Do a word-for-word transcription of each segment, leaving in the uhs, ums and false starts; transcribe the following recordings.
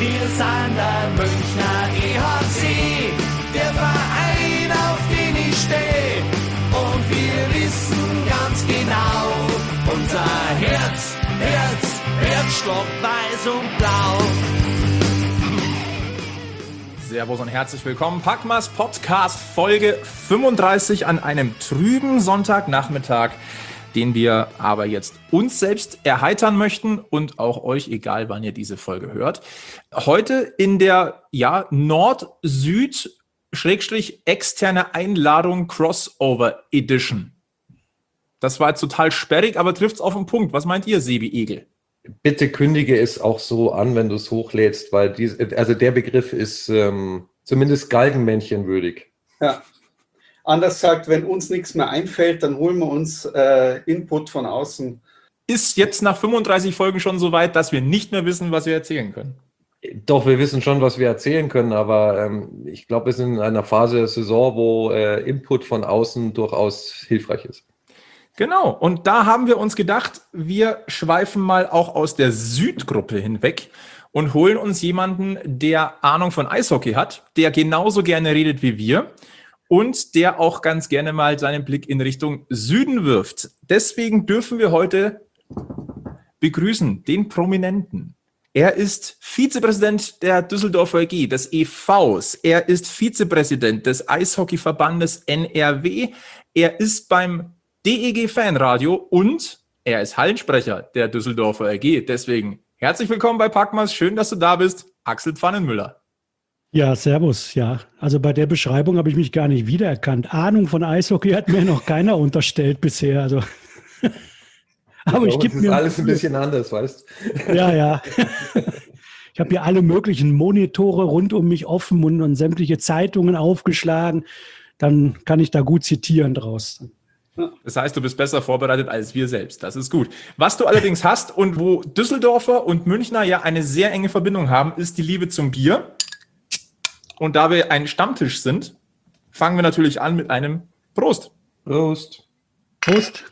Wir sind der Münchner E H C, der Verein, auf den ich stehe. Und wir wissen ganz genau, unser Herz, Herz, Herzstock, weiß und blau. Servus und herzlich willkommen. Packmas Podcast Folge fünfunddreißig an einem trüben Sonntagnachmittag, den wir aber jetzt uns selbst erheitern möchten und auch euch, egal wann ihr diese Folge hört. Heute in der ja Nord-Süd-externe Einladung Crossover Edition. Das war jetzt total sperrig, aber trifft's auf den Punkt. Was meint ihr, Sebi Egel? Bitte kündige es auch so an, wenn du es hochlädst, weil dies, also der Begriff ist ähm, zumindest galgenmännchenwürdig. Ja. Anders gesagt, wenn uns nichts mehr einfällt, dann holen wir uns äh, Input von außen. Ist jetzt nach fünfunddreißig Folgen schon so weit, dass wir nicht mehr wissen, was wir erzählen können? Doch, wir wissen schon, was wir erzählen können, aber ähm, ich glaube, wir sind in einer Phase der Saison, wo äh, Input von außen durchaus hilfreich ist. Genau, und da haben wir uns gedacht, wir schweifen mal auch aus der Südgruppe hinweg und holen uns jemanden, der Ahnung von Eishockey hat, der genauso gerne redet wie wir und der auch ganz gerne mal seinen Blick in Richtung Süden wirft. Deswegen dürfen wir heute begrüßen den Prominenten. Er ist Vizepräsident der Düsseldorfer E G, des E Vs. Er ist Vizepräsident des Eishockeyverbandes N R W. Er ist beim D E G-Fanradio und er ist Hallensprecher der Düsseldorfer E G. Deswegen herzlich willkommen bei Packmas. Schön, dass du da bist, Axel Pfannenmüller. Ja, servus. Ja, also bei der Beschreibung habe ich mich gar nicht wiedererkannt. Ahnung von Eishockey hat mir noch keiner unterstellt bisher. Also, aber ich, ich gebe mir alles ein bisschen anders, weißt du? Ja, ja. Ich habe hier alle möglichen Monitore rund um mich offen und, und sämtliche Zeitungen aufgeschlagen. Dann kann ich da gut zitieren draus. Das heißt, du bist besser vorbereitet als wir selbst. Das ist gut. Was du allerdings hast und wo Düsseldorfer und Münchner ja eine sehr enge Verbindung haben, ist die Liebe zum Bier. Und da wir ein Stammtisch sind, fangen wir natürlich an mit einem Prost. Prost. Prost.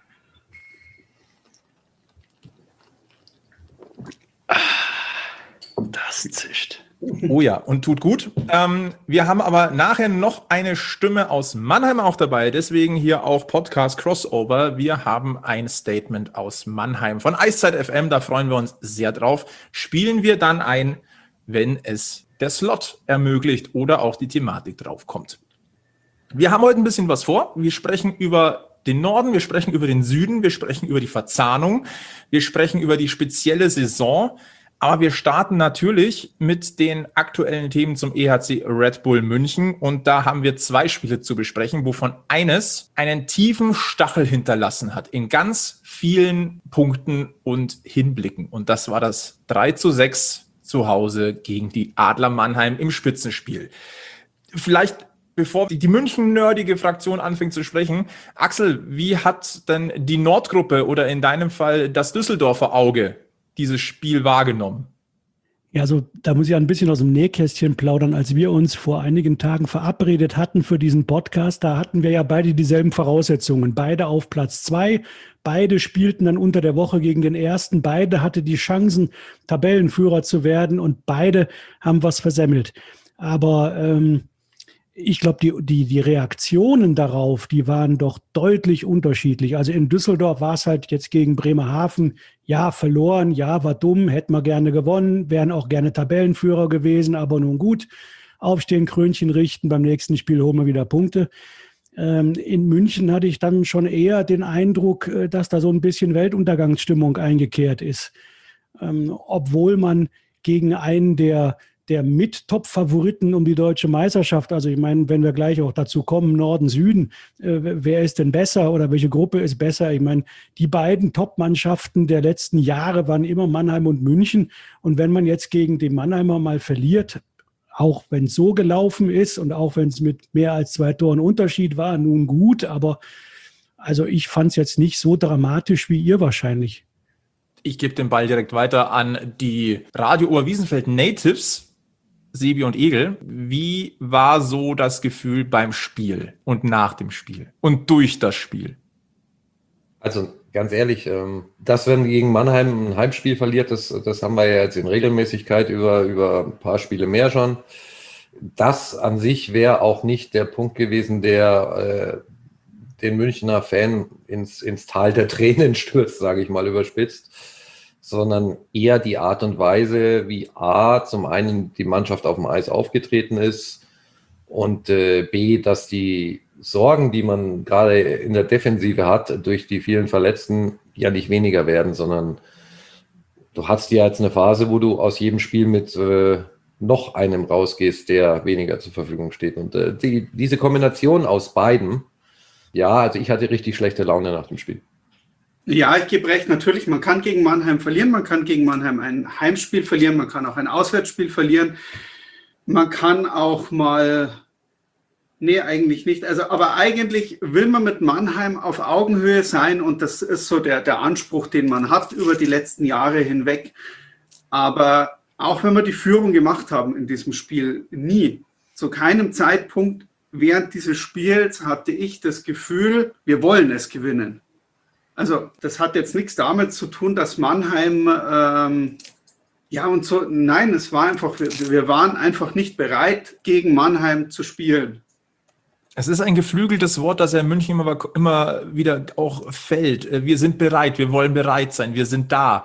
Das zischt. Oh ja, und tut gut. Ähm, wir haben aber nachher noch eine Stimme aus Mannheim auch dabei. Deswegen hier auch Podcast Crossover. Wir haben ein Statement aus Mannheim von Eiszeit F M. Da freuen wir uns sehr drauf. Spielen wir dann ein, wenn es der Slot ermöglicht oder auch die Thematik drauf kommt. Wir haben heute ein bisschen was vor. Wir sprechen über den Norden, wir sprechen über den Süden, wir sprechen über die Verzahnung, wir sprechen über die spezielle Saison. Aber wir starten natürlich mit den aktuellen Themen zum E H C Red Bull München. Und da haben wir zwei Spiele zu besprechen, wovon eines einen tiefen Stachel hinterlassen hat in ganz vielen Punkten und Hinblicken. Und das war das drei zu sechs zu Hause gegen die Adler Mannheim im Spitzenspiel. Vielleicht, bevor die München-nerdige Fraktion anfängt zu sprechen, Axel, wie hat denn die Nordgruppe oder in deinem Fall das Düsseldorfer Auge dieses Spiel wahrgenommen? Ja, also da muss ich ein bisschen aus dem Nähkästchen plaudern. Als wir uns vor einigen Tagen verabredet hatten für diesen Podcast, da hatten wir ja beide dieselben Voraussetzungen. Beide auf Platz zwei, beide spielten dann unter der Woche gegen den Ersten, beide hatten die Chancen, Tabellenführer zu werden und beide haben was versemmelt. Aber ähm, ich glaube, die, die, die Reaktionen darauf, die waren doch deutlich unterschiedlich. Also in Düsseldorf war es halt jetzt gegen Bremerhaven, ja, verloren, ja, war dumm, hätten wir gerne gewonnen, wären auch gerne Tabellenführer gewesen, aber nun gut, aufstehen, Krönchen richten, beim nächsten Spiel holen wir wieder Punkte. Ähm, in München hatte ich dann schon eher den Eindruck, dass da so ein bisschen Weltuntergangsstimmung eingekehrt ist. Ähm, obwohl man gegen einen der der Mit-Top-Favoriten um die deutsche Meisterschaft. Also ich meine, wenn wir gleich auch dazu kommen, Norden, Süden, äh, wer ist denn besser oder welche Gruppe ist besser? Ich meine, die beiden Top-Mannschaften der letzten Jahre waren immer Mannheim und München. Und wenn man jetzt gegen die Mannheimer mal verliert, auch wenn es so gelaufen ist und auch wenn es mit mehr als zwei Toren Unterschied war, nun gut. Aber also ich fand es jetzt nicht so dramatisch wie ihr wahrscheinlich. Ich gebe den Ball direkt weiter an die Radio Oberwiesenfeld Natives. Sebi und Egel, wie war so das Gefühl beim Spiel und nach dem Spiel und durch das Spiel? Also ganz ehrlich, dass wenn gegen Mannheim ein Heimspiel verliert, das, das haben wir ja jetzt in Regelmäßigkeit über, über ein paar Spiele mehr schon. Das an sich wäre auch nicht der Punkt gewesen, der äh, den Münchner Fan ins, ins Tal der Tränen stürzt, sage ich mal überspitzt, sondern eher die Art und Weise, wie A, zum einen die Mannschaft auf dem Eis aufgetreten ist und äh, B, dass die Sorgen, die man gerade in der Defensive hat, durch die vielen Verletzten ja nicht weniger werden, sondern du hast ja jetzt eine Phase, wo du aus jedem Spiel mit äh, noch einem rausgehst, der weniger zur Verfügung steht. Und äh, die, diese Kombination aus beiden, ja, also ich hatte richtig schlechte Laune nach dem Spiel. Ja, ich gebe recht, natürlich, man kann gegen Mannheim verlieren, man kann gegen Mannheim ein Heimspiel verlieren, man kann auch ein Auswärtsspiel verlieren, man kann auch mal, nee, eigentlich nicht, also aber eigentlich will man mit Mannheim auf Augenhöhe sein und das ist so der, der Anspruch, den man hat über die letzten Jahre hinweg, aber auch wenn wir die Führung gemacht haben in diesem Spiel, nie, zu keinem Zeitpunkt während dieses Spiels hatte ich das Gefühl, wir wollen es gewinnen. Also das hat jetzt nichts damit zu tun, dass Mannheim, ähm, ja und so, nein, es war einfach, wir, wir waren einfach nicht bereit, gegen Mannheim zu spielen. Es ist ein geflügeltes Wort, das ja in München immer, immer wieder auch fällt. Wir sind bereit, wir wollen bereit sein, wir sind da.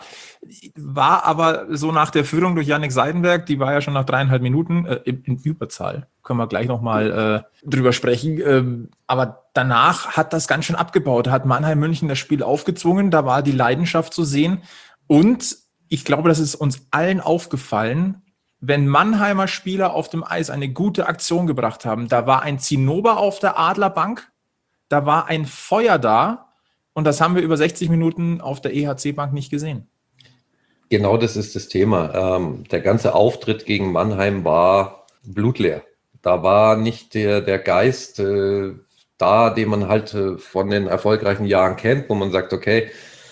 War aber so nach der Führung durch Jannik Seidenberg, die war ja schon nach dreieinhalb Minuten äh, in, in Überzahl, können wir gleich nochmal äh, drüber sprechen. Ähm, aber danach hat das ganz schön abgebaut, hat Mannheim München das Spiel aufgezwungen, da war die Leidenschaft zu sehen. Und ich glaube, das ist uns allen aufgefallen, wenn Mannheimer Spieler auf dem Eis eine gute Aktion gebracht haben, da war ein Zinnober auf der Adlerbank, da war ein Feuer da und das haben wir über sechzig Minuten auf der E H C-Bank nicht gesehen. Genau das ist das Thema. Ähm, der ganze Auftritt gegen Mannheim war blutleer. Da war nicht der, der Geist äh, da, den man halt äh, von den erfolgreichen Jahren kennt, wo man sagt, okay,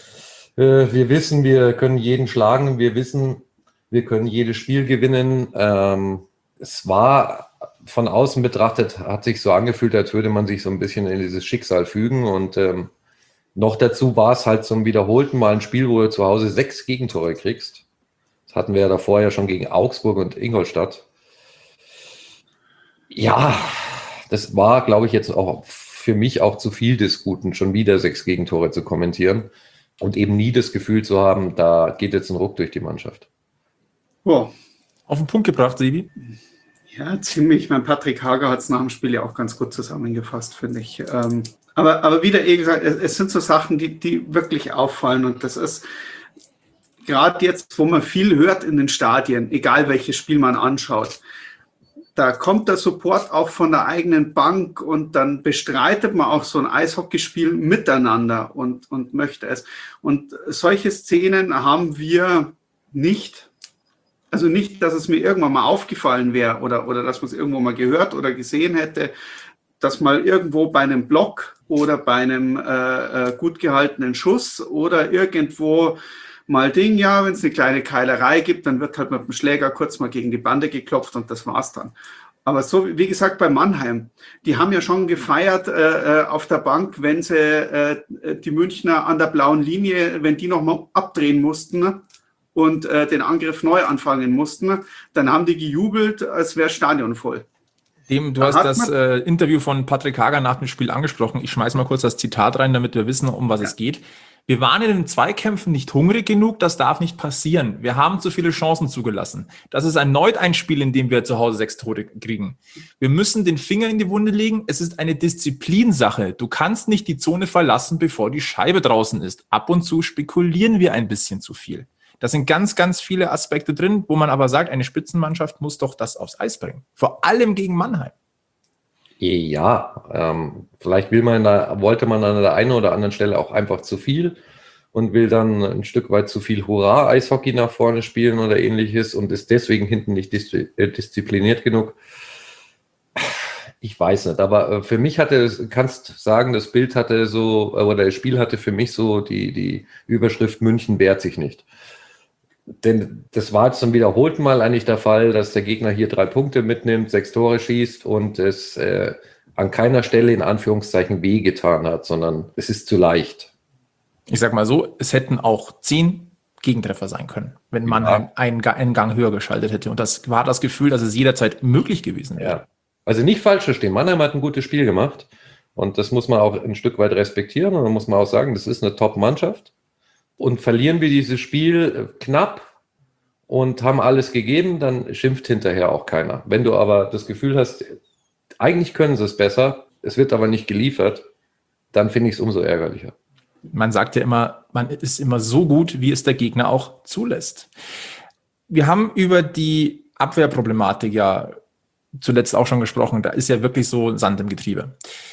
äh, wir wissen, wir können jeden schlagen, wir wissen, wir können jedes Spiel gewinnen. Ähm, es war von außen betrachtet, hat sich so angefühlt, als würde man sich so ein bisschen in dieses Schicksal fügen. Und ähm, noch dazu war es halt zum wiederholten Mal ein Spiel, wo du zu Hause sechs Gegentore kriegst. Das hatten wir ja davor ja schon gegen Augsburg und Ingolstadt. Ja, das war, glaube ich, jetzt auch für mich auch zu viel des Guten, schon wieder sechs Gegentore zu kommentieren und eben nie das Gefühl zu haben, da geht jetzt ein Ruck durch die Mannschaft. Oh. Auf den Punkt gebracht, Sebi? Ja, ziemlich. Mein Patrick Hager hat es nach dem Spiel ja auch ganz gut zusammengefasst, finde ich. Ähm, aber, aber wieder, eh gesagt, es, es sind so Sachen, die, die wirklich auffallen. Und das ist gerade jetzt, wo man viel hört in den Stadien, egal welches Spiel man anschaut, da kommt der Support auch von der eigenen Bank und dann bestreitet man auch so ein Eishockeyspiel miteinander und, und möchte es. Und solche Szenen haben wir nicht. Also nicht, dass es mir irgendwann mal aufgefallen wäre oder, oder dass man es irgendwo mal gehört oder gesehen hätte, dass mal irgendwo bei einem Block oder bei einem äh, gut gehaltenen Schuss oder irgendwo mal Ding, ja, wenn es eine kleine Keilerei gibt, dann wird halt mit dem Schläger kurz mal gegen die Bande geklopft und das war's dann. Aber so, wie gesagt, bei Mannheim, die haben ja schon gefeiert äh, auf der Bank, wenn sie äh, die Münchner an der blauen Linie, wenn die nochmal abdrehen mussten, ne? und äh, den Angriff neu anfangen mussten, dann haben die gejubelt, als wäre das Stadion voll. Dem, du da hast das äh, Interview von Patrick Hager nach dem Spiel angesprochen. Ich schmeiße mal kurz das Zitat rein, damit wir wissen, um was ja. es geht. Wir waren in den Zweikämpfen nicht hungrig genug, das darf nicht passieren. Wir haben zu viele Chancen zugelassen. Das ist erneut ein Spiel, in dem wir zu Hause sechs Tore kriegen. Wir müssen den Finger in die Wunde legen. Es ist eine Disziplinsache. Du kannst nicht die Zone verlassen, bevor die Scheibe draußen ist. Ab und zu spekulieren wir ein bisschen zu viel. Da sind ganz, ganz viele Aspekte drin, wo man aber sagt, eine Spitzenmannschaft muss doch das aufs Eis bringen. Vor allem gegen Mannheim. Ja, ähm, vielleicht will man da, wollte man an der einen oder anderen Stelle auch einfach zu viel und will dann ein Stück weit zu viel Hurra-Eishockey nach vorne spielen oder ähnliches und ist deswegen hinten nicht dis- äh, diszipliniert genug. Ich weiß nicht, aber für mich hatte, kannst sagen, das Bild hatte so, oder das Spiel hatte für mich so die, die Überschrift München wehrt sich nicht. Denn das war jetzt zum wiederholten Mal eigentlich der Fall, dass der Gegner hier drei Punkte mitnimmt, sechs Tore schießt und es äh, an keiner Stelle in Anführungszeichen wehgetan hat, sondern es ist zu leicht. Ich sag mal so, es hätten auch zehn Gegentreffer sein können, wenn Mannheim ja. einen, einen Gang höher geschaltet hätte. Und das war das Gefühl, dass es jederzeit möglich gewesen wäre. Ja. Also nicht falsch verstehen. Mannheim hat ein gutes Spiel gemacht. Und das muss man auch ein Stück weit respektieren. Und dann muss man auch sagen, das ist eine Top-Mannschaft. Und verlieren wir dieses Spiel knapp und haben alles gegeben, dann schimpft hinterher auch keiner. Wenn du aber das Gefühl hast, eigentlich können sie es besser, es wird aber nicht geliefert, dann finde ich es umso ärgerlicher. Man sagt ja immer, man ist immer so gut, wie es der Gegner auch zulässt. Wir haben über die Abwehrproblematik ja zuletzt auch schon gesprochen. Da ist ja wirklich so Sand im Getriebe.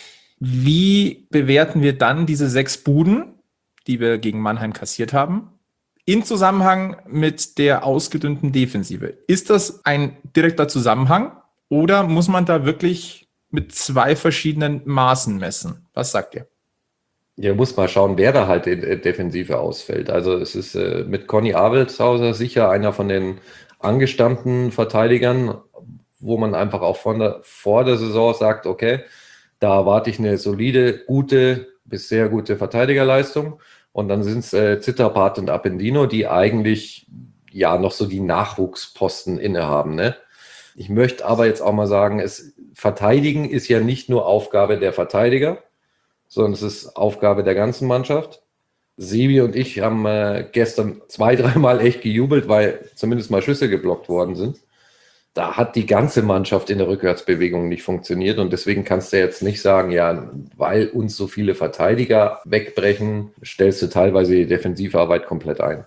Wie bewerten wir dann diese sechs Buden, die wir gegen Mannheim kassiert haben, in Zusammenhang mit der ausgedünnten Defensive? Ist das ein direkter Zusammenhang oder muss man da wirklich mit zwei verschiedenen Maßen messen? Was sagt ihr? Ja, muss mal schauen, wer da halt in der Defensive ausfällt. Also es ist äh, mit Conny Abelshauser sicher einer von den angestammten Verteidigern, wo man einfach auch von der, vor der Saison sagt, okay, da erwarte ich eine solide, gute bis sehr gute Verteidigerleistung. Und dann sind es äh, Zitterpat und Appendino, die eigentlich ja noch so die Nachwuchsposten innehaben. Ne? Ich möchte aber jetzt auch mal sagen, es, Verteidigen ist ja nicht nur Aufgabe der Verteidiger, sondern es ist Aufgabe der ganzen Mannschaft. Sebi und ich haben äh, gestern zwei, dreimal echt gejubelt, weil zumindest mal Schüsse geblockt worden sind. Da hat die ganze Mannschaft in der Rückwärtsbewegung nicht funktioniert und deswegen kannst du jetzt nicht sagen, ja, weil uns so viele Verteidiger wegbrechen, stellst du teilweise die defensive Arbeit komplett ein.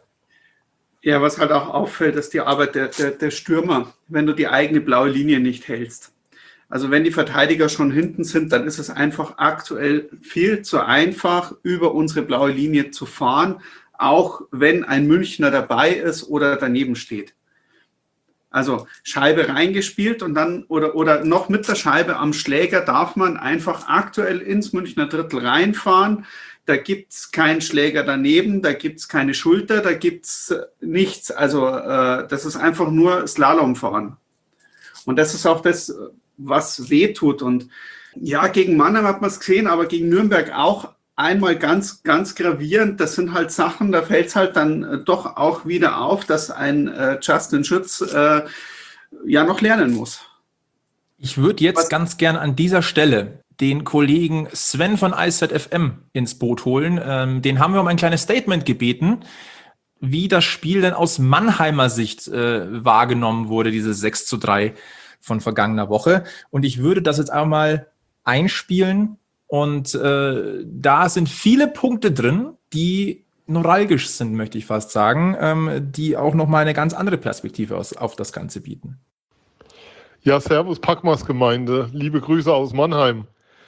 Ja, was halt auch auffällt, ist die Arbeit der, der, der Stürmer, wenn du die eigene blaue Linie nicht hältst. Also wenn die Verteidiger schon hinten sind, dann ist es einfach aktuell viel zu einfach, über unsere blaue Linie zu fahren, auch wenn ein Münchner dabei ist oder daneben steht. Also Scheibe reingespielt und dann oder, oder noch mit der Scheibe am Schläger darf man einfach aktuell ins Münchner Drittel reinfahren. Da gibt es keinen Schläger daneben, da gibt es keine Schulter, da gibt es nichts. Also äh, das ist einfach nur Slalomfahren. Und das ist auch das, was wehtut. Und ja, gegen Mannheim hat man es gesehen, aber gegen Nürnberg auch einmal ganz, ganz gravierend. Das sind halt Sachen, da fällt es halt dann äh, doch auch wieder auf, dass ein äh, Justin Schütz äh, ja noch lernen muss. Ich würde jetzt Was? ganz gern an dieser Stelle den Kollegen Sven von Eiszeit F M ins Boot holen. Ähm, den haben wir um ein kleines Statement gebeten, wie das Spiel denn aus Mannheimer Sicht äh, wahrgenommen wurde, diese sechs zu drei von vergangener Woche. Und ich würde das jetzt einmal einspielen. Und äh, da sind viele Punkte drin, die neuralgisch sind, möchte ich fast sagen, ähm, die auch nochmal eine ganz andere Perspektive aus, auf das Ganze bieten. Ja, servus Packmas-Gemeinde, liebe Grüße aus Mannheim.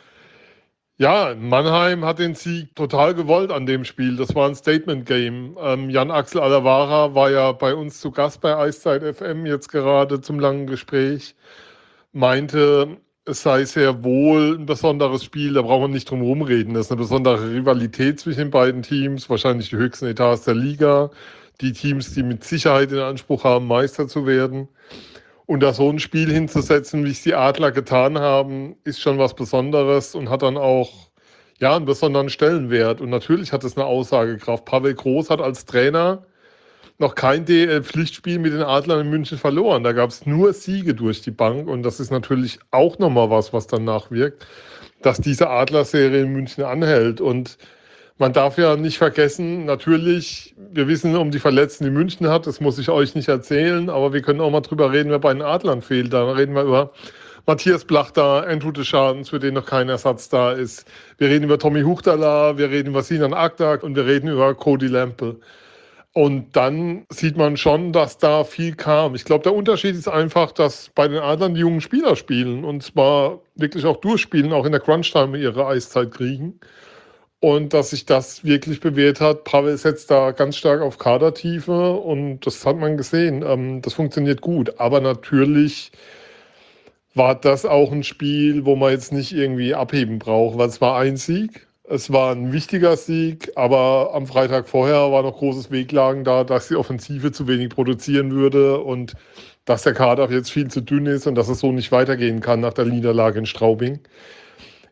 Ja, Mannheim hat den Sieg total gewollt an dem Spiel. Das war ein Statement-Game. Ähm, Jan-Axel Alavara war ja bei uns zu Gast bei Eiszeit F M jetzt gerade zum langen Gespräch, meinte, es sei sehr wohl ein besonderes Spiel, da braucht man nicht drum herum reden. Das ist eine besondere Rivalität zwischen den beiden Teams, wahrscheinlich die höchsten Etats der Liga. Die Teams, die mit Sicherheit in Anspruch haben, Meister zu werden. Und da so ein Spiel hinzusetzen, wie es die Adler getan haben, ist schon was Besonderes und hat dann auch ja, einen besonderen Stellenwert. Und natürlich hat es eine Aussagekraft. Pavel Groß hat als Trainer noch kein D L Pflichtspiel mit den Adlern in München verloren. Da gab es nur Siege durch die Bank. Und das ist natürlich auch nochmal was, was dann nachwirkt, dass diese Adler-Serie in München anhält. Und man darf ja nicht vergessen, natürlich, wir wissen um die Verletzten, die München hat, das muss ich euch nicht erzählen, aber wir können auch mal drüber reden, wer bei den Adlern fehlt. Da reden wir über Matthias Blach da, Andrew Deschamps, für den noch kein Ersatz da ist. Wir reden über Tommy Huchtala, wir reden über Sinan Akdag und wir reden über Cody Lampel. Und dann sieht man schon, dass da viel kam. Ich glaube, der Unterschied ist einfach, dass bei den Adlern die jungen Spieler spielen und zwar wirklich auch durchspielen, auch in der Crunch-Time ihre Eiszeit kriegen. Und dass sich das wirklich bewährt hat. Pavel setzt da ganz stark auf Kadertiefe und das hat man gesehen. Das funktioniert gut. Aber natürlich war das auch ein Spiel, wo man jetzt nicht irgendwie abheben braucht, weil es war ein Sieg. Es war ein wichtiger Sieg, aber am Freitag vorher war noch großes Wehklagen da, dass die Offensive zu wenig produzieren würde und dass der Kader jetzt viel zu dünn ist und dass es so nicht weitergehen kann nach der Niederlage in Straubing.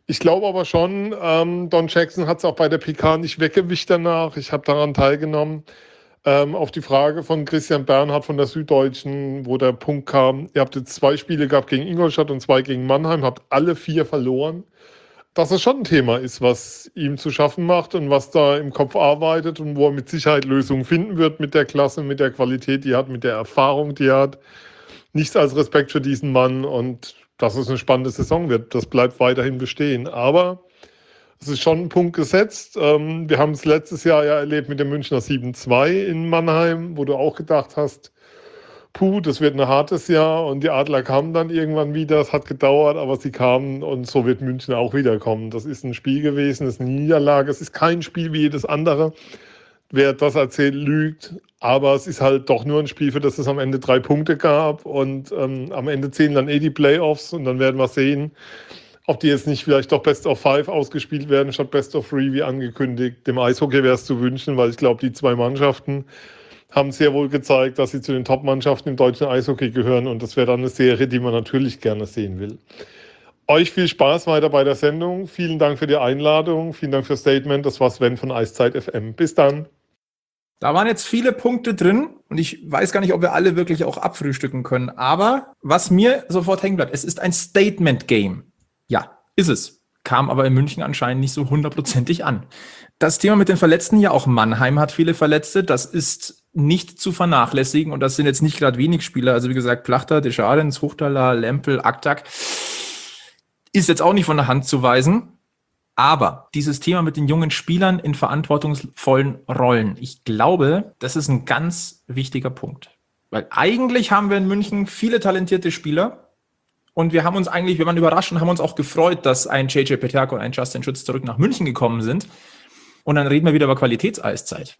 Ich glaube aber schon, ähm, Don Jackson hat es auch bei der P K nicht weggewischt danach. Ich habe daran teilgenommen. Ähm, auf die Frage von Christian Bernhard von der Süddeutschen, wo der Punkt kam, ihr habt jetzt zwei Spiele gehabt gegen Ingolstadt und zwei gegen Mannheim, habt alle vier verloren. Dass es schon ein Thema ist, was ihm zu schaffen macht und was da im Kopf arbeitet und wo er mit Sicherheit Lösungen finden wird mit der Klasse, mit der Qualität, die er hat, mit der Erfahrung, die er hat. Nichts als Respekt für diesen Mann und dass es eine spannende Saison wird. Das bleibt weiterhin bestehen. Aber es ist schon ein Punkt gesetzt. Wir haben es letztes Jahr ja erlebt mit dem Münchner sieben zwei in Mannheim, wo du auch gedacht hast, puh, das wird ein hartes Jahr und die Adler kamen dann irgendwann wieder. Es hat gedauert, aber sie kamen und so wird München auch wiederkommen. Das ist ein Spiel gewesen, es ist eine Niederlage. Es ist kein Spiel wie jedes andere. Wer das erzählt, lügt. Aber es ist halt doch nur ein Spiel, für das es am Ende drei Punkte gab. Und ähm, am Ende zählen dann eh die Playoffs. Und dann werden wir sehen, ob die jetzt nicht vielleicht doch Best of Five ausgespielt werden, statt Best of Three, wie angekündigt. Dem Eishockey wäre es zu wünschen, weil ich glaube, die zwei Mannschaften haben sehr wohl gezeigt, dass sie zu den Top-Mannschaften im deutschen Eishockey gehören. Und das wäre dann eine Serie, die man natürlich gerne sehen will. Euch viel Spaß weiter bei der Sendung. Vielen Dank für die Einladung. Vielen Dank fürs Statement. Das war Sven von Eiszeit F M. Bis dann. Da waren jetzt viele Punkte drin und ich weiß gar nicht, ob wir alle wirklich auch abfrühstücken können. Aber was mir sofort hängen bleibt, es ist ein Statement-Game. Ja, ist es. Kam aber in München anscheinend nicht so hundertprozentig an. Das Thema mit den Verletzten, ja auch Mannheim hat viele Verletzte. Das ist nicht zu vernachlässigen und das sind jetzt nicht gerade wenig Spieler. Also wie gesagt, Plachter, Descharens, Huchtaler, Lempel, Aktak. Ist jetzt auch nicht von der Hand zu weisen. Aber dieses Thema mit den jungen Spielern in verantwortungsvollen Rollen, ich glaube, das ist ein ganz wichtiger Punkt. Weil eigentlich haben wir in München viele talentierte Spieler und wir haben uns eigentlich, wir waren überrascht und haben uns auch gefreut, dass ein J J Peterka und ein Justin Schütz zurück nach München gekommen sind. Und dann reden wir wieder über Qualitätseiszeit.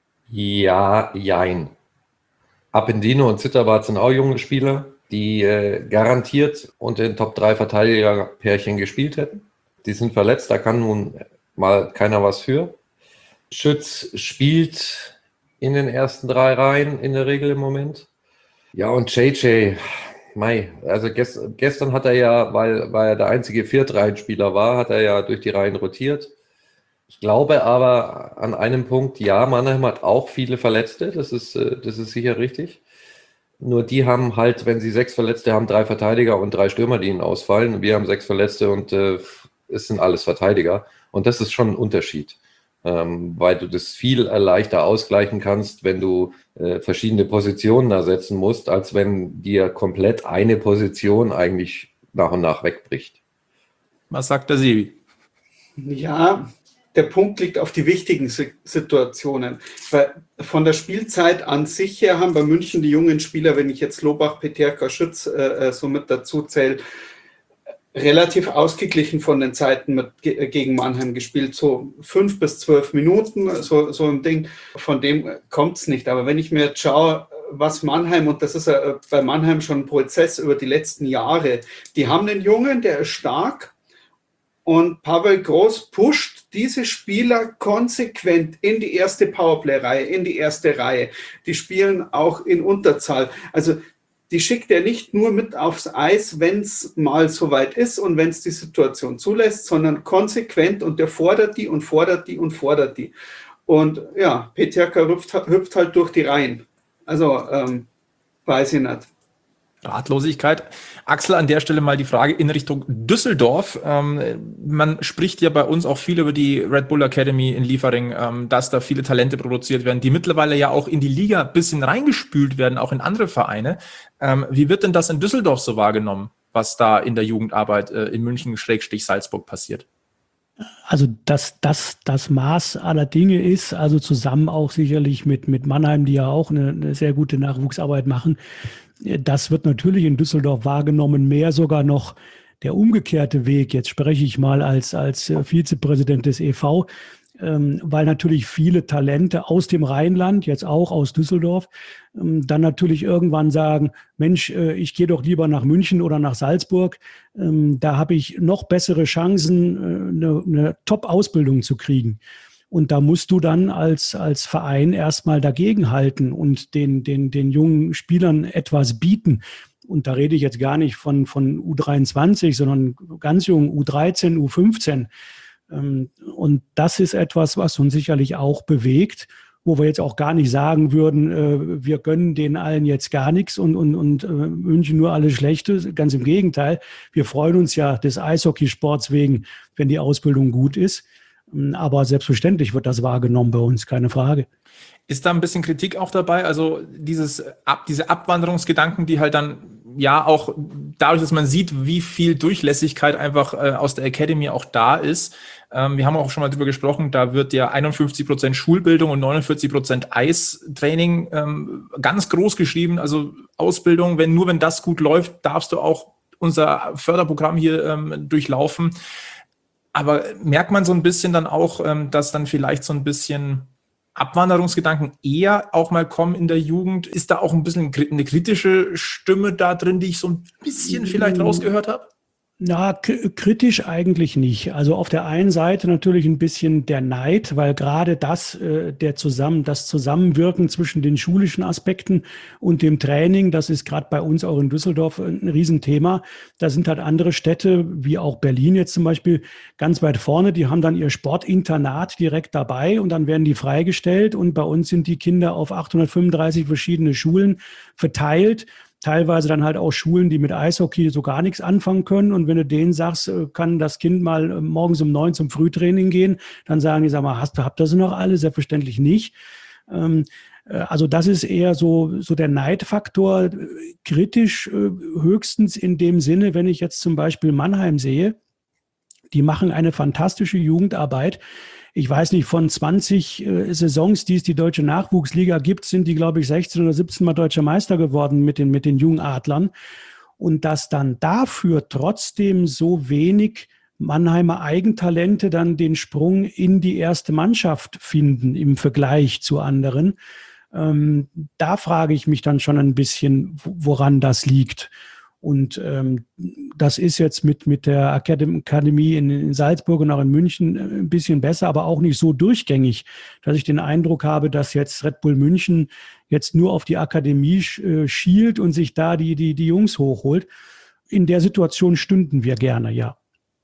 Ja, jein. Appendino und Zitterbart sind auch junge Spieler, die äh, garantiert unter den Top drei Verteidiger-Pärchen gespielt hätten. Die sind verletzt, da kann nun mal keiner was für. Schütz spielt in den ersten drei Reihen in der Regel im Moment. Ja, und J J, mei, also gest, gestern hat er ja, weil, weil er der einzige Viertreihenspieler war, hat er ja durch die Reihen rotiert. Ich glaube aber an einem Punkt, ja, Mannheim hat auch viele Verletzte, das ist, das ist sicher richtig. Nur die haben halt, wenn sie sechs Verletzte haben, drei Verteidiger und drei Stürmer, die ihnen ausfallen. Wir haben sechs Verletzte und äh, es sind alles Verteidiger. Und das ist schon ein Unterschied, ähm, weil du das viel leichter ausgleichen kannst, wenn du äh, verschiedene Positionen ersetzen musst, als wenn dir komplett eine Position eigentlich nach und nach wegbricht. Was sagt der Sebi? Ja, der Punkt liegt auf die wichtigen Situationen. Weil von der Spielzeit an sich her haben bei München die jungen Spieler, wenn ich jetzt Lobach, Peterka, Schütz äh, so mit dazu zähle, relativ ausgeglichen von den Zeiten mit, gegen Mannheim gespielt. So fünf bis zwölf Minuten, so, so ein Ding. Von dem kommt es nicht. Aber wenn ich mir jetzt schaue, was Mannheim, und das ist ja bei Mannheim schon ein Prozess über die letzten Jahre, die haben einen Jungen, der ist stark. Und Pavel Groß pusht diese Spieler konsequent in die erste Powerplay-Reihe, in die erste Reihe. Die spielen auch in Unterzahl. Also die schickt er nicht nur mit aufs Eis, wenn es mal soweit ist und wenn es die Situation zulässt, sondern konsequent und der fordert die und fordert die und fordert die. Und ja, Peterka hüpft, hüpft halt durch die Reihen. Also ähm, weiß ich nicht. Ratlosigkeit. Axel, an der Stelle mal die Frage in Richtung Düsseldorf. Ähm, man spricht ja bei uns auch viel über die Red Bull Academy in Liefering, ähm, dass da viele Talente produziert werden, die mittlerweile ja auch in die Liga ein bisschen reingespült werden, auch in andere Vereine. Ähm, wie wird denn das in Düsseldorf so wahrgenommen, was da in der Jugendarbeit äh, in München-Salzburg passiert? Also dass das das Maß aller Dinge ist, also zusammen auch sicherlich mit, mit Mannheim, die ja auch eine, eine sehr gute Nachwuchsarbeit machen. Das wird natürlich in Düsseldorf wahrgenommen, mehr sogar noch der umgekehrte Weg. Jetzt spreche ich mal als, als Vizepräsident des E V, ähm, weil natürlich viele Talente aus dem Rheinland, jetzt auch aus Düsseldorf, ähm, dann natürlich irgendwann sagen, Mensch, äh, ich gehe doch lieber nach München oder nach Salzburg. Ähm, da habe ich noch bessere Chancen, äh, eine, eine Top-Ausbildung zu kriegen. Und da musst du dann als, als Verein erstmal dagegenhalten und den, den, den jungen Spielern etwas bieten. Und da rede ich jetzt gar nicht von, von U dreiundzwanzig, sondern ganz jung, U dreizehn, U fünfzehn. Und das ist etwas, was uns sicherlich auch bewegt, wo wir jetzt auch gar nicht sagen würden, wir gönnen denen allen jetzt gar nichts und, und, und wünschen nur alles Schlechte. Ganz im Gegenteil. Wir freuen uns ja des Eishockeysports wegen, wenn die Ausbildung gut ist. Aber selbstverständlich wird das wahrgenommen bei uns, keine Frage. Ist da ein bisschen Kritik auch dabei? Also dieses, ab, diese Abwanderungsgedanken, die halt dann ja auch dadurch, dass man sieht, wie viel Durchlässigkeit einfach äh, aus der Academy auch da ist. Ähm, wir haben auch schon mal drüber gesprochen, da wird ja einundfünfzig Prozent Schulbildung und neunundvierzig Prozent Eistraining ähm, ganz groß geschrieben. Also Ausbildung, wenn nur wenn das gut läuft, darfst du auch unser Förderprogramm hier ähm, durchlaufen. Aber merkt man so ein bisschen dann auch, ähm, dass dann vielleicht so ein bisschen Abwanderungsgedanken eher auch mal kommen in der Jugend? Ist da auch ein bisschen eine kritische Stimme da drin, die ich so ein bisschen vielleicht rausgehört habe? Na, k- kritisch eigentlich nicht. Also auf der einen Seite natürlich ein bisschen der Neid, weil gerade das, äh, der zusammen, das Zusammenwirken zwischen den schulischen Aspekten und dem Training, das ist gerade bei uns auch in Düsseldorf ein Riesenthema. Da sind halt andere Städte, wie auch Berlin jetzt zum Beispiel, ganz weit vorne. Die haben dann ihr Sportinternat direkt dabei und dann werden die freigestellt. Und bei uns sind die Kinder auf achthundertfünfunddreißig verschiedene Schulen verteilt. Teilweise dann halt auch Schulen, die mit Eishockey so gar nichts anfangen können. Und wenn du denen sagst, kann das Kind mal morgens um neun zum Frühtraining gehen, dann sagen die, sag mal, hast du, habt ihr sie noch alle? Selbstverständlich nicht. Ähm, also das ist eher so, so der Neidfaktor, kritisch höchstens in dem Sinne, wenn ich jetzt zum Beispiel Mannheim sehe, die machen eine fantastische Jugendarbeit. Ich weiß nicht, von zwanzig äh, Saisons, die es die deutsche Nachwuchsliga gibt, sind die, glaube ich, sechzehn oder siebzehn Mal deutscher Meister geworden mit den, mit den Jungadlern. Und dass dann dafür trotzdem so wenig Mannheimer Eigentalente dann den Sprung in die erste Mannschaft finden im Vergleich zu anderen, ähm, da frage ich mich dann schon ein bisschen, woran das liegt. Und ähm, das ist jetzt mit, mit der Akademie in, in Salzburg und auch in München ein bisschen besser, aber auch nicht so durchgängig, dass ich den Eindruck habe, dass jetzt Red Bull München jetzt nur auf die Akademie äh, schielt und sich da die, die, die Jungs hochholt. In der Situation stünden wir gerne, ja.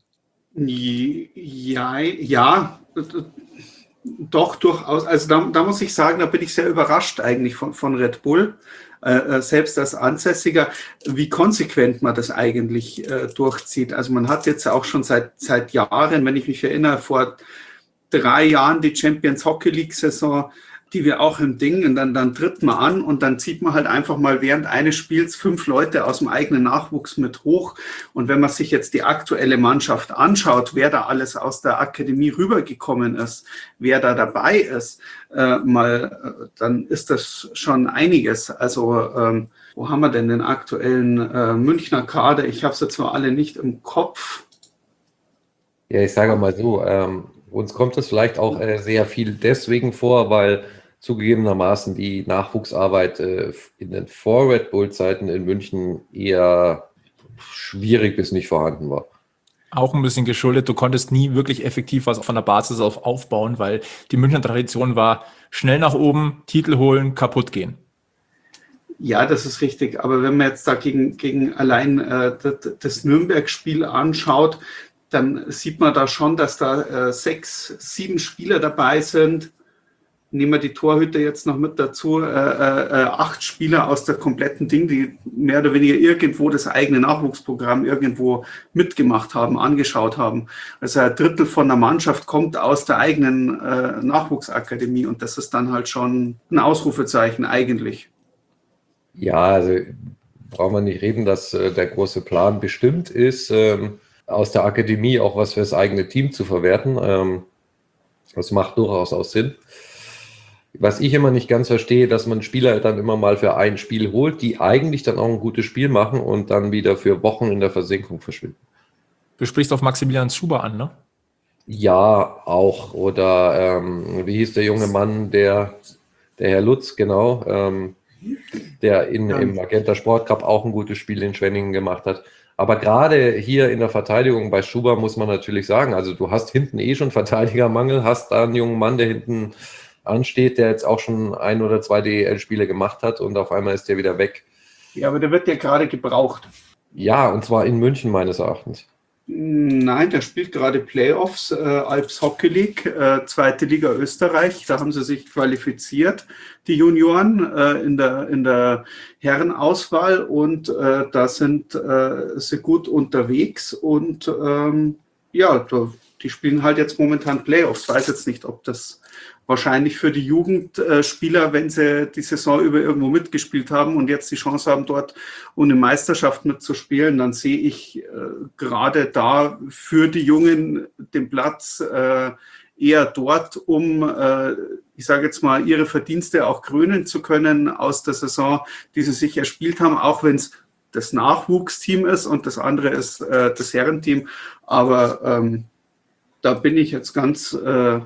Ja, ja, doch, durchaus. Also da, da muss ich sagen, da bin ich sehr überrascht eigentlich von, von Red Bull. Äh, selbst als Ansässiger, wie konsequent man das eigentlich äh, durchzieht. Also man hat jetzt auch schon seit, seit Jahren, wenn ich mich erinnere, vor drei Jahren die Champions Hockey League Saison, die wir auch im Ding, und dann, dann tritt man an und dann zieht man halt einfach mal während eines Spiels fünf Leute aus dem eigenen Nachwuchs mit hoch. Und wenn man sich jetzt die aktuelle Mannschaft anschaut, wer da alles aus der Akademie rübergekommen ist, wer da dabei ist, äh, mal, äh, dann ist das schon einiges. Also ähm, wo haben wir denn den aktuellen äh, Münchner Kader? Ich habe sie zwar alle nicht im Kopf. Ja, ich sage mal so, ähm, uns kommt es vielleicht auch äh, sehr viel deswegen vor, weil zugegebenermaßen die Nachwuchsarbeit äh, in den Vor-Red Bull-Zeiten in München eher schwierig bis nicht vorhanden war. Auch ein bisschen geschuldet, du konntest nie wirklich effektiv was von der Basis auf aufbauen, weil die Münchner Tradition war, schnell nach oben, Titel holen, kaputt gehen. Ja, das ist richtig. Aber wenn man jetzt da gegen, gegen allein äh, das, das Nürnberg-Spiel anschaut, dann sieht man da schon, dass da äh, sechs, sieben Spieler dabei sind. Nehmen wir die Torhüter jetzt noch mit dazu, äh, äh, acht Spieler aus der kompletten Ding, die mehr oder weniger irgendwo das eigene Nachwuchsprogramm irgendwo mitgemacht haben, angeschaut haben. Also ein Drittel von der Mannschaft kommt aus der eigenen äh, Nachwuchsakademie und das ist dann halt schon ein Ausrufezeichen eigentlich. Ja, also brauchen wir nicht reden, dass äh, der große Plan bestimmt ist, ähm, aus der Akademie auch was für das eigene Team zu verwerten. Ähm, das macht durchaus auch Sinn. Was ich immer nicht ganz verstehe, dass man Spieler dann immer mal für ein Spiel holt, die eigentlich dann auch ein gutes Spiel machen und dann wieder für Wochen in der Versenkung verschwinden. Du sprichst auf Maximilian Zuber an, ne? Ja, auch. Oder ähm, wie hieß der junge Mann, der, der Herr Lutz, genau, ähm, der in, ja. im Magenta Sport Cup auch ein gutes Spiel in Schwenningen gemacht hat. Aber gerade hier in der Verteidigung bei Schuber muss man natürlich sagen, also du hast hinten eh schon Verteidigermangel, hast da einen jungen Mann, der hinten ansteht, der jetzt auch schon ein oder zwei D E L-Spiele gemacht hat und auf einmal ist der wieder weg. Ja, aber der wird ja gerade gebraucht. Ja, und zwar in München meines Erachtens. Nein, der spielt gerade Playoffs, äh, Alps Hockey League, äh, zweite Liga Österreich. Da haben sie sich qualifiziert, die Junioren, äh, in der, in der Herrenauswahl. Und äh, da sind äh, sie gut unterwegs. Und ähm, ja, da, die spielen halt jetzt momentan Playoffs. Ich weiß jetzt nicht, ob das wahrscheinlich für die Jugendspieler, wenn sie die Saison über irgendwo mitgespielt haben und jetzt die Chance haben, dort um eine Meisterschaft mitzuspielen, dann sehe ich äh, gerade da für die Jungen den Platz äh, eher dort, um, äh, ich sage jetzt mal, ihre Verdienste auch krönen zu können aus der Saison, die sie sich erspielt haben, auch wenn es das Nachwuchsteam ist und das andere ist äh, das Herrenteam. Aber ähm, da bin ich jetzt ganz... Äh,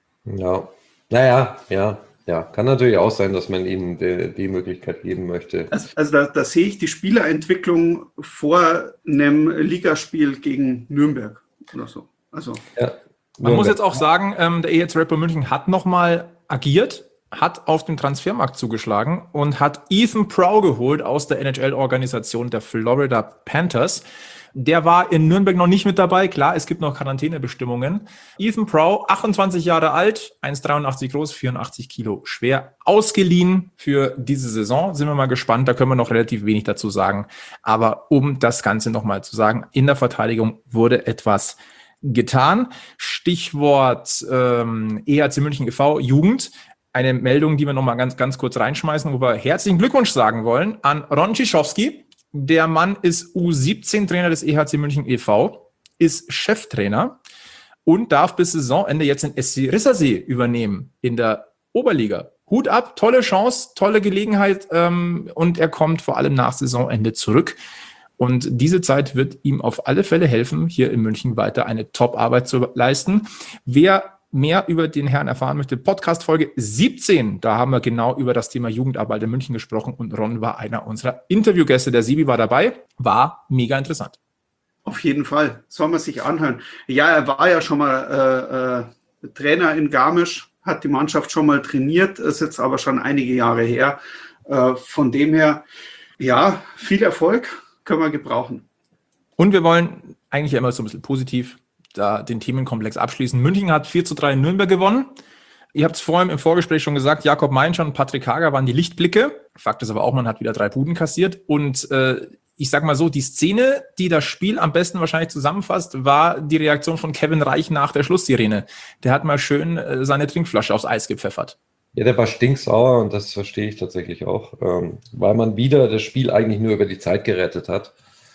Ja. Naja, ja, ja. Kann natürlich auch sein, dass man ihnen die, die Möglichkeit geben möchte. Also, also da, da sehe ich die Spielerentwicklung vor einem Ligaspiel gegen Nürnberg oder so. Also Ja. Man muss jetzt auch sagen, ähm, der E H C Red Bull München hat nochmal agiert, hat auf dem Transfermarkt zugeschlagen und hat Ethan Prow geholt aus der N H L-Organisation der Florida Panthers. Der war in Nürnberg noch nicht mit dabei. Klar, es gibt noch Quarantänebestimmungen. Ethan Prow, achtundzwanzig Jahre alt, eins Komma dreiundachtzig groß, vierundachtzig Kilo schwer, ausgeliehen für diese Saison. Sind wir mal gespannt, da können wir noch relativ wenig dazu sagen. Aber um das Ganze nochmal zu sagen, in der Verteidigung wurde etwas getan. Stichwort ähm, E H C München e V Jugend. Eine Meldung, die wir nochmal ganz, ganz kurz reinschmeißen, wo wir herzlichen Glückwunsch sagen wollen an Ron Ciszowski. Der Mann ist U siebzehn Trainer des E H C München e V, ist Cheftrainer und darf bis Saisonende jetzt den S C Rissersee übernehmen in der Oberliga. Hut ab, tolle Chance, tolle Gelegenheit ähm, und er kommt vor allem nach Saisonende zurück. Und diese Zeit wird ihm auf alle Fälle helfen, hier in München weiter eine Top-Arbeit zu leisten. Wer mehr über den Herrn erfahren möchte, Podcast-Folge siebzehn, da haben wir genau über das Thema Jugendarbeit in München gesprochen und Ron war einer unserer Interviewgäste. Der Sibi war dabei, war mega interessant. auf jeden Fall, soll man sich anhören. Ja, er war ja schon mal äh, äh, Trainer in Garmisch, hat die Mannschaft schon mal trainiert, ist jetzt aber schon einige Jahre her. Äh, von dem her, ja, viel Erfolg können wir gebrauchen. Und wir wollen eigentlich immer so ein bisschen positiv da den Themenkomplex abschließen. München hat vier zu drei in Nürnberg gewonnen. Ihr habt es vorhin im Vorgespräch schon gesagt, Jakob Meinschan und Patrick Hager waren die Lichtblicke. Fakt ist aber auch, man hat wieder drei Buden kassiert. Und äh, ich sag mal so, die Szene, die das Spiel am besten wahrscheinlich zusammenfasst, war die Reaktion von Kevin Reich nach der Schlusssirene. Der hat mal schön äh, seine Trinkflasche aufs Eis gepfeffert. Ja, der war stinksauer und das verstehe ich tatsächlich auch, ähm, weil man wieder das Spiel eigentlich nur über die Zeit gerettet hat.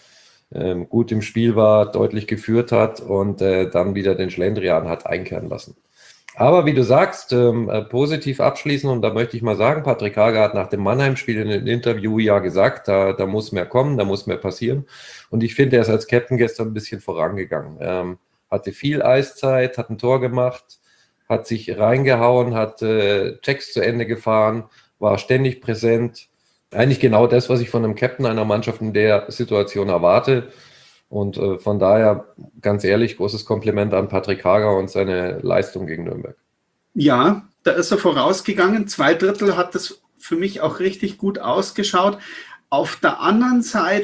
Ähm, gut im Spiel war, deutlich geführt hat und äh, dann wieder den Schlendrian hat einkehren lassen. Aber wie du sagst, ähm, äh, positiv abschließen und da möchte ich mal sagen, Patrick Hager hat nach dem Mannheim-Spiel in einem Interview ja gesagt, da, da muss mehr kommen, da muss mehr passieren. Und ich finde, er ist als Captain gestern ein bisschen vorangegangen. Ähm, hatte viel Eiszeit, hat ein Tor gemacht, hat sich reingehauen, hat äh, Checks zu Ende gefahren, war ständig präsent. Eigentlich genau das, was ich von einem Captain einer Mannschaft in der Situation erwarte. Und äh, von daher, ganz ehrlich, großes Kompliment an Patrick Hager und seine Leistung gegen Nürnberg. Ja, da ist er vorausgegangen. Zwei Drittel hat das für mich auch richtig gut ausgeschaut. Auf der anderen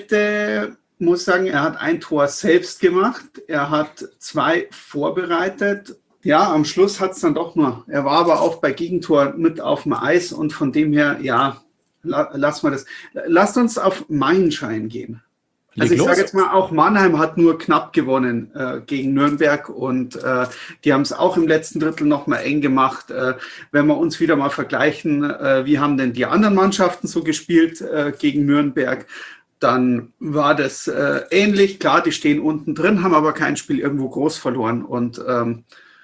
Seite muss ich sagen, er hat ein Tor selbst gemacht. Er hat zwei vorbereitet. Ja, am Schluss hat es dann doch nur. Er war aber auch bei Gegentor mit auf dem Eis und von dem her, ja, la, lassen wir das. Lasst uns auf Meilenstein gehen. Also ich sage jetzt mal, auch Mannheim hat nur knapp gewonnen äh, gegen Nürnberg und äh, die haben es auch im letzten Drittel nochmal eng gemacht. Äh, wenn wir uns wieder mal vergleichen, äh, wie haben denn die anderen Mannschaften so gespielt äh, gegen Nürnberg, dann war das äh, ähnlich. Klar, die stehen unten drin, haben aber kein Spiel irgendwo groß verloren und ähm,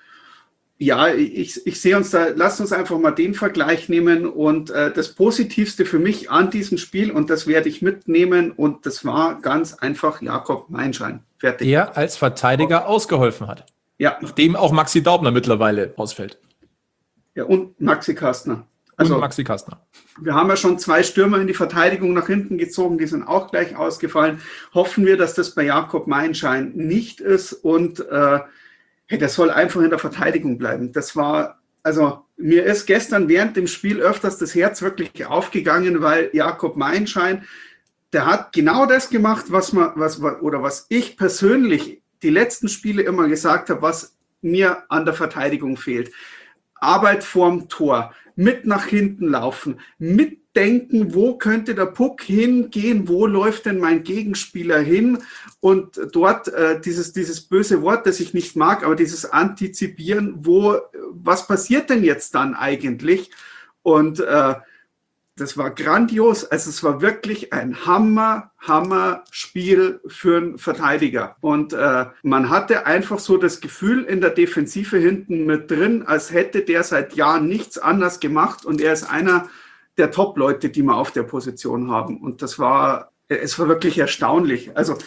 ja, ich, ich sehe uns da, lasst uns einfach mal den Vergleich nehmen und äh, das Positivste für mich an diesem Spiel und das werde ich mitnehmen und das war ganz einfach Jakob Meinschan. Fertig. Der als Verteidiger ausgeholfen hat. Ja. Nachdem auch Maxi Daubner mittlerweile ausfällt. Ja, und Maxi Kastner. Also, und Maxi Kastner. Wir haben ja schon zwei Stürmer in die Verteidigung nach hinten gezogen, die sind auch gleich ausgefallen. Hoffen wir, dass das bei Jakob Meinschan nicht ist und äh, hey, das soll einfach in der Verteidigung bleiben. Das war, also mir ist gestern während dem Spiel öfters das Herz wirklich aufgegangen, weil Jakob Meinschan der hat genau das gemacht, was man, was oder was ich persönlich die letzten Spiele immer gesagt habe, was mir an der Verteidigung fehlt. Arbeit vorm Tor, mit nach hinten laufen, mitdenken, wo könnte der Puck hingehen, wo läuft denn mein Gegenspieler hin und dort äh, dieses, dieses böse Wort, das ich nicht mag, aber dieses Antizipieren, wo, was passiert denn jetzt dann eigentlich? Und äh, das war grandios, also es war wirklich ein Hammer, Hammer-Spiel für einen Verteidiger. Und äh, man hatte einfach so das Gefühl in der Defensive hinten mit drin, als hätte der seit Jahren nichts anders gemacht und er ist einer der Top-Leute, die wir auf der Position haben. Und das war, es war wirklich erstaunlich. Also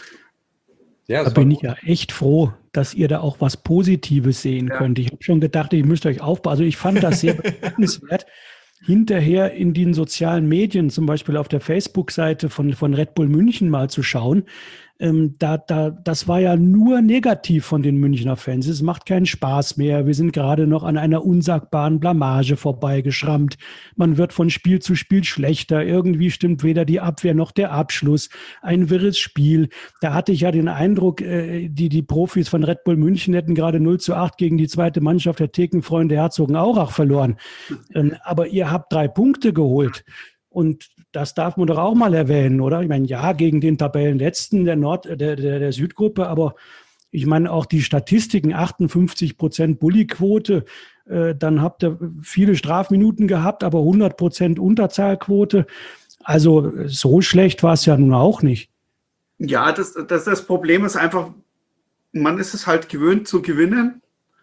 ja, da bin ich ja echt froh, dass ihr da auch was Positives sehen ja. könnt. Ich habe schon gedacht, ich müsste euch aufbauen. Also ich fand das sehr bemerkenswert. Hinterher in den sozialen Medien, zum Beispiel auf der Facebook-Seite von, von Red Bull München mal zu schauen, ähm, da, da, das war ja nur negativ von den Münchner Fans. Es macht keinen Spaß mehr. Wir sind gerade noch an einer unsagbaren Blamage vorbeigeschrammt. Man wird von Spiel zu Spiel schlechter. Irgendwie stimmt weder die Abwehr noch der Abschluss. Ein wirres Spiel. Da hatte ich ja den Eindruck, äh, die, die Profis von Red Bull München hätten gerade null zu acht gegen die zweite Mannschaft der Thekenfreunde Herzogenaurach verloren. Ähm, aber ihr habt drei Punkte geholt. Und das darf man doch auch mal erwähnen, oder? Ich meine, ja, gegen den Tabellenletzten der Nord, der, der, der Südgruppe, aber ich meine auch die Statistiken, achtundfünfzig Prozent Bulli-Quote, äh, dann habt ihr viele Strafminuten gehabt, aber hundert Prozent Unterzahlquote. Also so schlecht war es ja nun auch nicht. Ja, das, das, das Problem ist einfach, man ist es halt gewöhnt zu gewinnen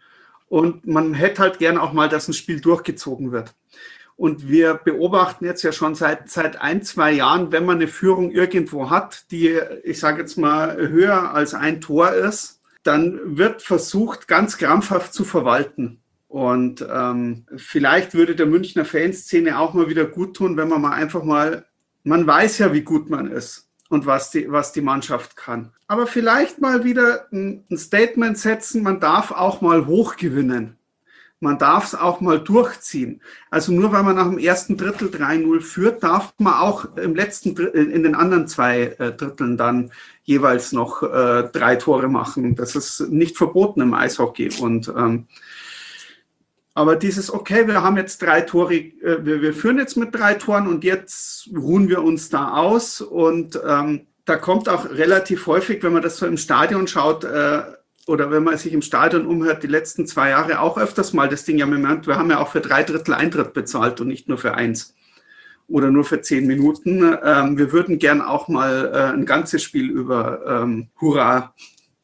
und man hätte halt gern auch mal, dass ein Spiel durchgezogen wird. Und wir beobachten jetzt ja schon seit, seit ein, zwei Jahren, wenn man eine Führung irgendwo hat, die, ich sage jetzt mal, höher als ein Tor ist, dann wird versucht, ganz krampfhaft zu verwalten. Und ähm, vielleicht würde der Münchner Fanszene auch mal wieder gut tun, wenn man mal einfach mal, man weiß ja, wie gut man ist und was die, was die Mannschaft kann. Aber vielleicht mal wieder ein, ein Statement setzen, man darf auch mal hoch gewinnen. Man darf es auch mal durchziehen. Also nur weil man nach dem ersten Drittel drei null führt, darf man auch im letzten Drittel, in den anderen zwei äh, Dritteln dann jeweils noch äh, drei Tore machen. Das ist nicht verboten im Eishockey. Und ähm, aber dieses, okay, wir haben jetzt drei Tore, äh, wir, wir führen jetzt mit drei Toren und jetzt ruhen wir uns da aus. Und ähm, da kommt auch relativ häufig, wenn man das so im Stadion schaut, äh, oder wenn man sich im Stadion umhört, die letzten zwei Jahre auch öfters mal das Ding, ja, wir haben ja auch für drei Drittel Eintritt bezahlt und nicht nur für eins oder nur für zehn Minuten. Ähm, wir würden gern auch mal äh, ein ganzes Spiel über ähm, Hurra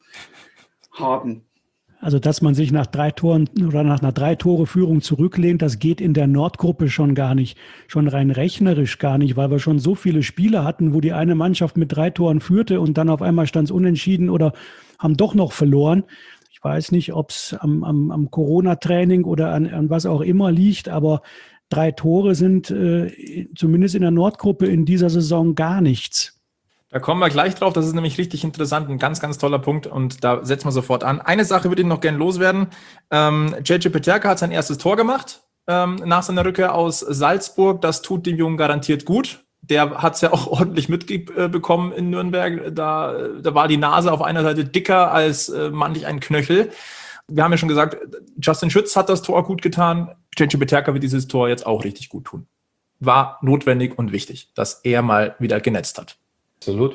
haben. Also, dass man sich nach drei Toren oder nach einer Drei-Tore-Führung zurücklehnt, das geht in der Nordgruppe schon gar nicht, schon rein rechnerisch gar nicht, weil wir schon so viele Spiele hatten, wo die eine Mannschaft mit drei Toren führte und dann auf einmal stand es unentschieden oder haben doch noch verloren. Ich weiß nicht, ob es am, am, am Corona-Training oder an, an was auch immer liegt, aber drei Tore sind äh, zumindest in der Nordgruppe in dieser Saison gar nichts. Da kommen wir gleich drauf, das ist nämlich richtig interessant, ein ganz, ganz toller Punkt und da setzen wir sofort an. Eine Sache würde ich noch gerne loswerden. Ähm, J J Peterka hat sein erstes Tor gemacht ähm, nach seiner Rückkehr aus Salzburg. Das tut dem Jungen garantiert gut. Der hat es ja auch ordentlich mitbekommen in Nürnberg. Da, da war die Nase auf einer Seite dicker als äh, manch ein Knöchel. Wir haben ja schon gesagt, Justin Schütz hat das Tor gut getan. J J Peterka wird dieses Tor jetzt auch richtig gut tun. War notwendig und wichtig, dass er mal wieder genetzt hat. Absolut.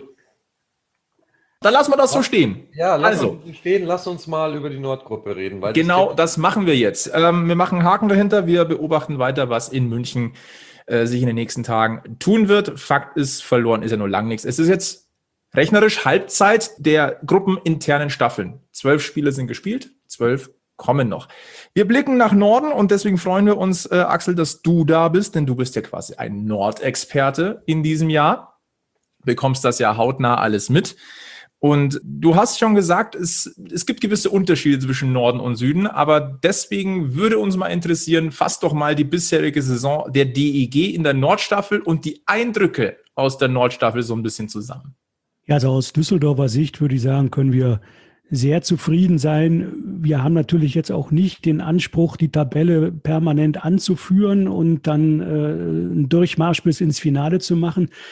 Dann lassen wir das so stehen. Ja, lass also, uns so stehen. Lass uns mal über die Nordgruppe reden. Weil genau, das, das machen wir jetzt. Ähm, wir machen einen Haken dahinter. Wir beobachten weiter, was in München äh, sich in den nächsten Tagen tun wird. Fakt ist, verloren ist ja nur lang nichts. Es ist jetzt rechnerisch Halbzeit der gruppeninternen Staffeln. Zwölf Spiele sind gespielt, zwölf kommen noch. Wir blicken nach Norden und deswegen freuen wir uns, äh, Axel, dass du da bist, denn du bist ja quasi ein Nordexperte in diesem Jahr. Bekommst das ja hautnah alles mit. Und du hast schon gesagt, es, es gibt gewisse Unterschiede zwischen Norden und Süden, aber deswegen würde uns mal interessieren, fass doch mal die bisherige Saison der D E G in der Nordstaffel und die Eindrücke aus der Nordstaffel so ein bisschen zusammen. Ja, also aus Düsseldorfer Sicht würde ich sagen, können wir sehr zufrieden sein. Wir haben natürlich jetzt auch nicht den Anspruch, die Tabelle permanent anzuführen und dann äh, einen Durchmarsch bis ins Finale zu machen.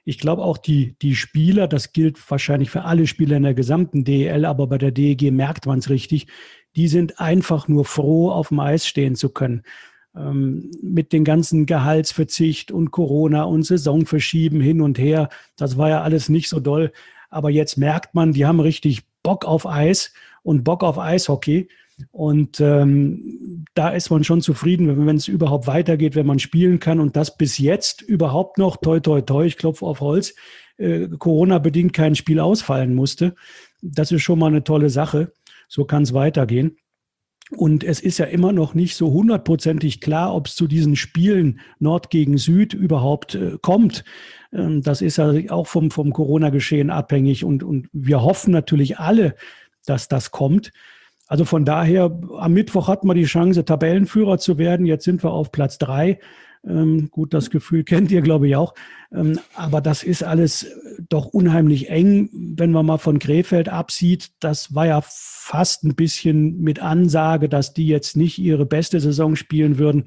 Ich glaube auch die, die Spieler, das gilt wahrscheinlich für alle Spieler in der gesamten D E L, aber bei der D E G merkt man es richtig, die sind einfach nur froh, auf dem Eis stehen zu können. Ähm, mit den ganzen Gehaltsverzicht und Corona und Saisonverschieben hin und her, das war ja alles nicht so doll. Aber jetzt merkt man, die haben richtig Bock auf Eis und Bock auf Eishockey. Und ähm, da ist man schon zufrieden, wenn, wenn es überhaupt weitergeht, wenn man spielen kann. Und das bis jetzt überhaupt noch, toi, toi, toi, ich klopfe auf Holz, äh, Corona-bedingt kein Spiel ausfallen musste. Das ist schon mal eine tolle Sache. So kann es weitergehen. Und es ist ja immer noch nicht so hundertprozentig klar, ob es zu diesen Spielen Nord gegen Süd überhaupt äh, kommt. Ähm, das ist ja auch vom, vom Corona-Geschehen abhängig. Und, und wir hoffen natürlich alle, dass das kommt. Also von daher, am Mittwoch hatten wir die Chance, Tabellenführer zu werden. Jetzt sind wir auf Platz drei. Ähm, gut, das Gefühl kennt ihr, glaube ich, auch. Ähm, aber das ist alles doch unheimlich eng, wenn man mal von Krefeld absieht. Das war ja fast ein bisschen mit Ansage, dass die jetzt nicht ihre beste Saison spielen würden.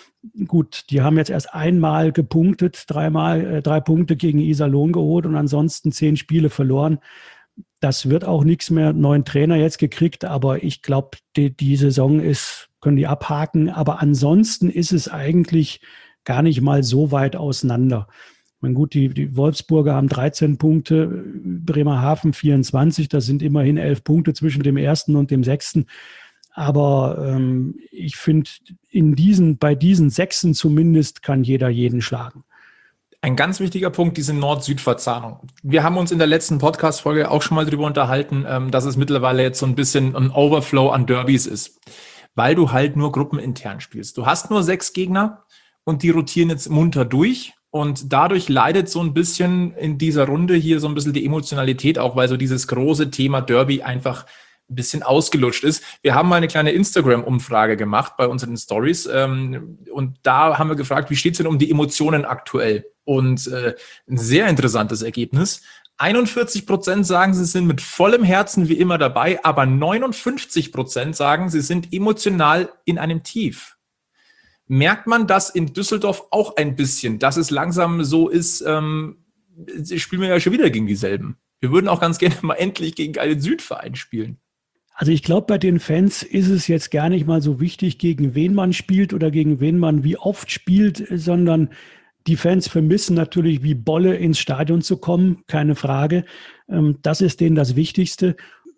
Gut, die haben jetzt erst einmal gepunktet, dreimal, äh, drei Punkte gegen Iserlohn geholt und ansonsten zehn Spiele verloren. Das wird auch nichts mehr, neuen Trainer jetzt gekriegt, aber ich glaube, die, die Saison ist, können die abhaken. Aber ansonsten ist es eigentlich gar nicht mal so weit auseinander. Ich meine, gut, die, die Wolfsburger haben dreizehn Punkte, Bremerhaven vierundzwanzig, das sind immerhin elf Punkte zwischen dem ersten und dem sechsten. Aber ähm, ich finde, in diesen, bei diesen Sechsen zumindest kann jeder jeden schlagen. Ein ganz wichtiger Punkt, diese Nord-Süd-Verzahnung. Wir haben uns in der letzten Podcast-Folge auch schon mal darüber unterhalten, dass es mittlerweile jetzt so ein bisschen ein Overflow an Derbys ist, weil du halt nur gruppenintern spielst. Du hast nur sechs Gegner und die rotieren jetzt munter durch und dadurch leidet so ein bisschen in dieser Runde hier so ein bisschen die Emotionalität auch, weil so dieses große Thema Derby einfach ein bisschen ausgelutscht ist. Wir haben mal eine kleine Instagram-Umfrage gemacht bei unseren Stories ähm, und da haben wir gefragt, wie steht es denn um die Emotionen aktuell? Und äh, ein sehr interessantes Ergebnis. einundvierzig Prozent sagen, sie sind mit vollem Herzen wie immer dabei, aber neunundfünfzig Prozent sagen, sie sind emotional in einem Tief. Merkt man das in Düsseldorf auch ein bisschen, dass es langsam so ist, ähm, spielen wir ja schon wieder gegen dieselben. Wir würden auch ganz gerne mal endlich gegen einen Südverein spielen. Also ich glaube, bei den Fans ist es jetzt gar nicht mal so wichtig, gegen wen man spielt oder gegen wen man wie oft spielt, sondern die Fans vermissen natürlich wie Bolle ins Stadion zu kommen, keine Frage. Das ist denen das Wichtigste.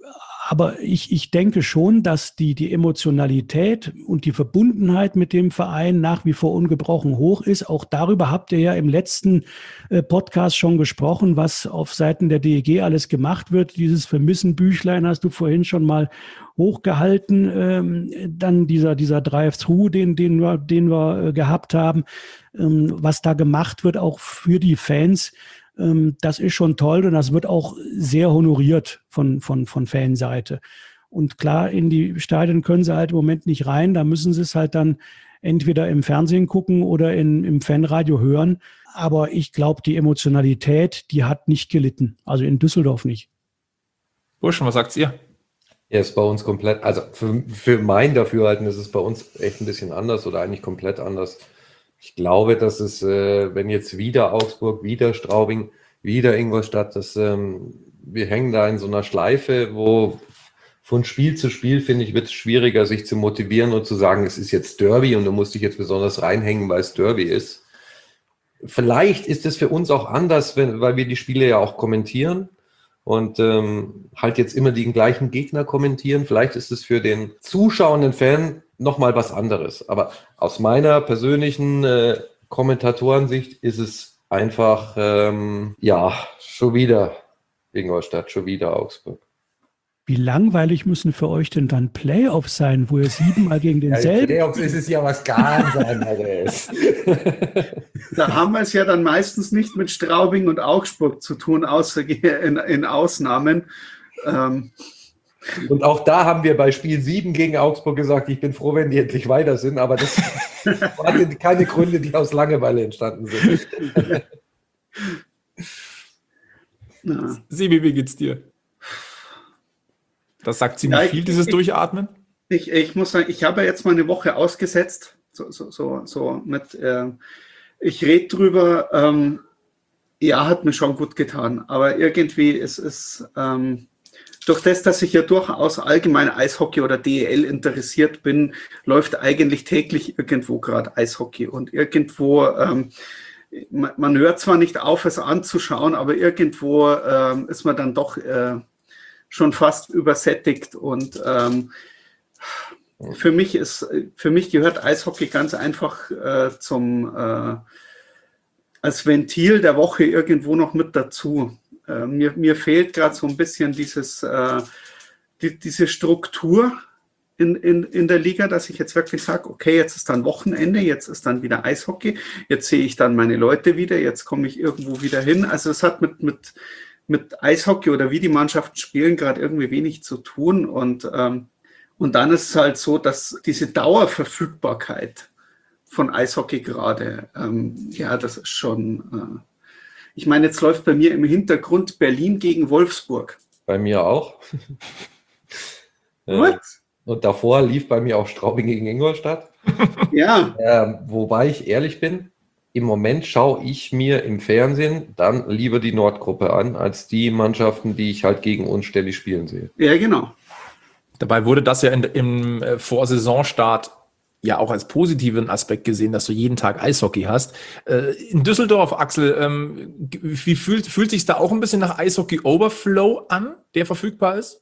Aber ich, ich denke schon, dass die, die Emotionalität und die Verbundenheit mit dem Verein nach wie vor ungebrochen hoch ist. Auch darüber habt ihr ja im letzten Podcast schon gesprochen, was auf Seiten der D E G alles gemacht wird. Dieses Vermissen-Büchlein hast du vorhin schon mal hochgehalten. Ähm, dann dieser, dieser Drive-Thru, den, den wir, den wir äh, gehabt haben, ähm, was da gemacht wird, auch für die Fans. Das ist schon toll und das wird auch sehr honoriert von, von, von Fanseite. Und klar, in die Stadien können sie halt im Moment nicht rein. Da müssen sie es halt dann entweder im Fernsehen gucken oder in, im Fanradio hören. Aber ich glaube, die Emotionalität, die hat nicht gelitten. Also in Düsseldorf nicht. Burschen, was sagt ihr? Ja, ist bei uns komplett, also für, für mein Dafürhalten ist es bei uns echt ein bisschen anders oder eigentlich komplett anders. Ich glaube, dass es, äh, wenn jetzt wieder Augsburg, wieder Straubing, wieder Ingolstadt, dass ähm, wir hängen da in so einer Schleife, wo von Spiel zu Spiel, finde ich, wird es schwieriger, sich zu motivieren und zu sagen, es ist jetzt Derby und du musst dich jetzt besonders reinhängen, weil es Derby ist. Vielleicht ist es für uns auch anders, wenn, weil wir die Spiele ja auch kommentieren und ähm, halt jetzt immer den gleichen Gegner kommentieren. Vielleicht ist es für den zuschauenden Fan nochmal was anderes. Aber aus meiner persönlichen äh, Kommentatorensicht ist es einfach, ähm, ja, schon wieder Ingolstadt, schon wieder Augsburg. Wie langweilig müssen für euch denn dann Playoffs sein, wo ihr siebenmal gegen denselben... Ja, Playoffs ist es ja was ganz anderes. Da haben wir es ja dann meistens nicht mit Straubing und Augsburg zu tun, außer in, in Ausnahmen. Ähm, Und auch da haben wir bei Spiel sieben gegen Augsburg gesagt, ich bin froh, wenn die endlich weiter sind, aber das hatte keine Gründe, die aus Langeweile entstanden sind. Ja. Sebi, wie geht's dir? Das sagt ziemlich ja, ich, viel, dieses ich, Durchatmen. Ich, ich muss sagen, ich habe jetzt mal eine Woche ausgesetzt, so, so, so, so mit, äh, ich rede drüber, ähm, Ja, hat mir schon gut getan. Aber irgendwie ist es, ähm, durch das, dass ich ja durchaus allgemein Eishockey oder D E L interessiert bin, läuft eigentlich täglich irgendwo gerade Eishockey. Und irgendwo, ähm, man, man hört zwar nicht auf, es anzuschauen, aber irgendwo ähm, ist man dann doch äh, schon fast übersättigt. Und ähm, für mich ist, für mich gehört Eishockey ganz einfach äh, zum äh, als Ventil der Woche irgendwo noch mit dazu. Äh, mir, mir fehlt gerade so ein bisschen dieses, äh, die, diese Struktur in, in, in der Liga, dass ich jetzt wirklich sage, okay, jetzt ist dann Wochenende, jetzt ist dann wieder Eishockey, jetzt sehe ich dann meine Leute wieder, jetzt komme ich irgendwo wieder hin. Also es hat mit, mit, mit Eishockey oder wie die Mannschaften spielen gerade irgendwie wenig zu tun. Und, ähm, und dann ist es halt so, dass diese Dauerverfügbarkeit von Eishockey gerade, ähm, ja, das ist schon, äh, ich meine, jetzt läuft bei mir im Hintergrund Berlin gegen Wolfsburg. Bei mir auch. What? Und davor lief bei mir auch Straubing gegen Ingolstadt. Ja. Ähm, wobei ich ehrlich bin, im Moment schaue ich mir im Fernsehen dann lieber die Nordgruppe an, als die Mannschaften, die ich halt gegen uns ständig spielen sehe. Ja, genau. Dabei wurde das ja in, im äh, Vorsaisonstart ja auch als positiven Aspekt gesehen, dass du jeden Tag Eishockey hast. Äh, in Düsseldorf, Axel, ähm, wie fühlt, fühlt sich da auch ein bisschen nach Eishockey-Overflow an, der verfügbar ist?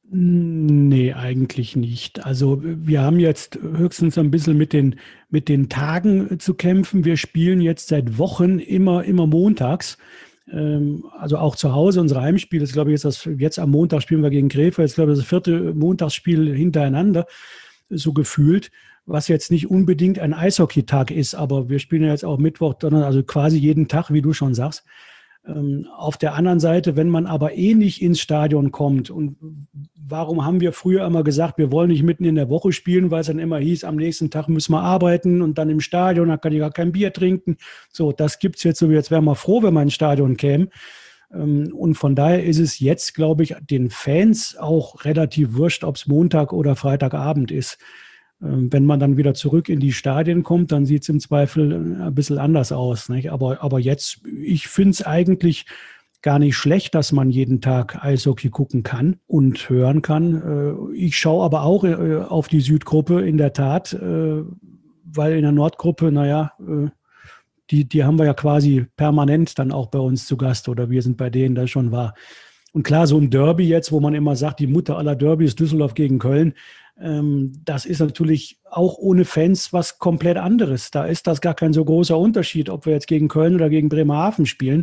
Nee, eigentlich nicht. Also wir haben jetzt höchstens ein bisschen mit den, mit den Tagen zu kämpfen. Wir spielen jetzt seit Wochen immer, immer montags. Ähm, also auch zu Hause, unsere Heimspiele. Das glaube ich jetzt, das, jetzt am Montag spielen wir gegen Krefeld. Jetzt glaube ich das vierte Montagsspiel hintereinander, so gefühlt. Was jetzt nicht unbedingt ein Eishockey-Tag ist, aber wir spielen ja jetzt auch Mittwoch, also quasi jeden Tag, wie du schon sagst. Ähm, auf der anderen Seite, wenn man aber eh nicht ins Stadion kommt, und warum haben wir früher immer gesagt, wir wollen nicht mitten in der Woche spielen, weil es dann immer hieß, am nächsten Tag müssen wir arbeiten und dann im Stadion, da kann ich gar kein Bier trinken. So, das gibt's jetzt so, jetzt wären wir froh, wenn wir ins Stadion kämen. Ähm, und von daher ist es jetzt, glaube ich, den Fans auch relativ wurscht, ob es Montag oder Freitagabend ist. Wenn man dann wieder zurück in die Stadien kommt, dann sieht es im Zweifel ein bisschen anders aus. Nicht? Aber, aber jetzt, ich finde es eigentlich gar nicht schlecht, dass man jeden Tag Eishockey gucken kann und hören kann. Ich schaue aber auch auf die Südgruppe in der Tat, weil in der Nordgruppe, naja, die, die haben wir ja quasi permanent dann auch bei uns zu Gast oder wir sind bei denen, das schon war. Und klar, so ein Derby jetzt, wo man immer sagt, die Mutter aller Derbys, Düsseldorf gegen Köln, das ist natürlich auch ohne Fans was komplett anderes. Da ist das gar kein so großer Unterschied, ob wir jetzt gegen Köln oder gegen Bremerhaven spielen.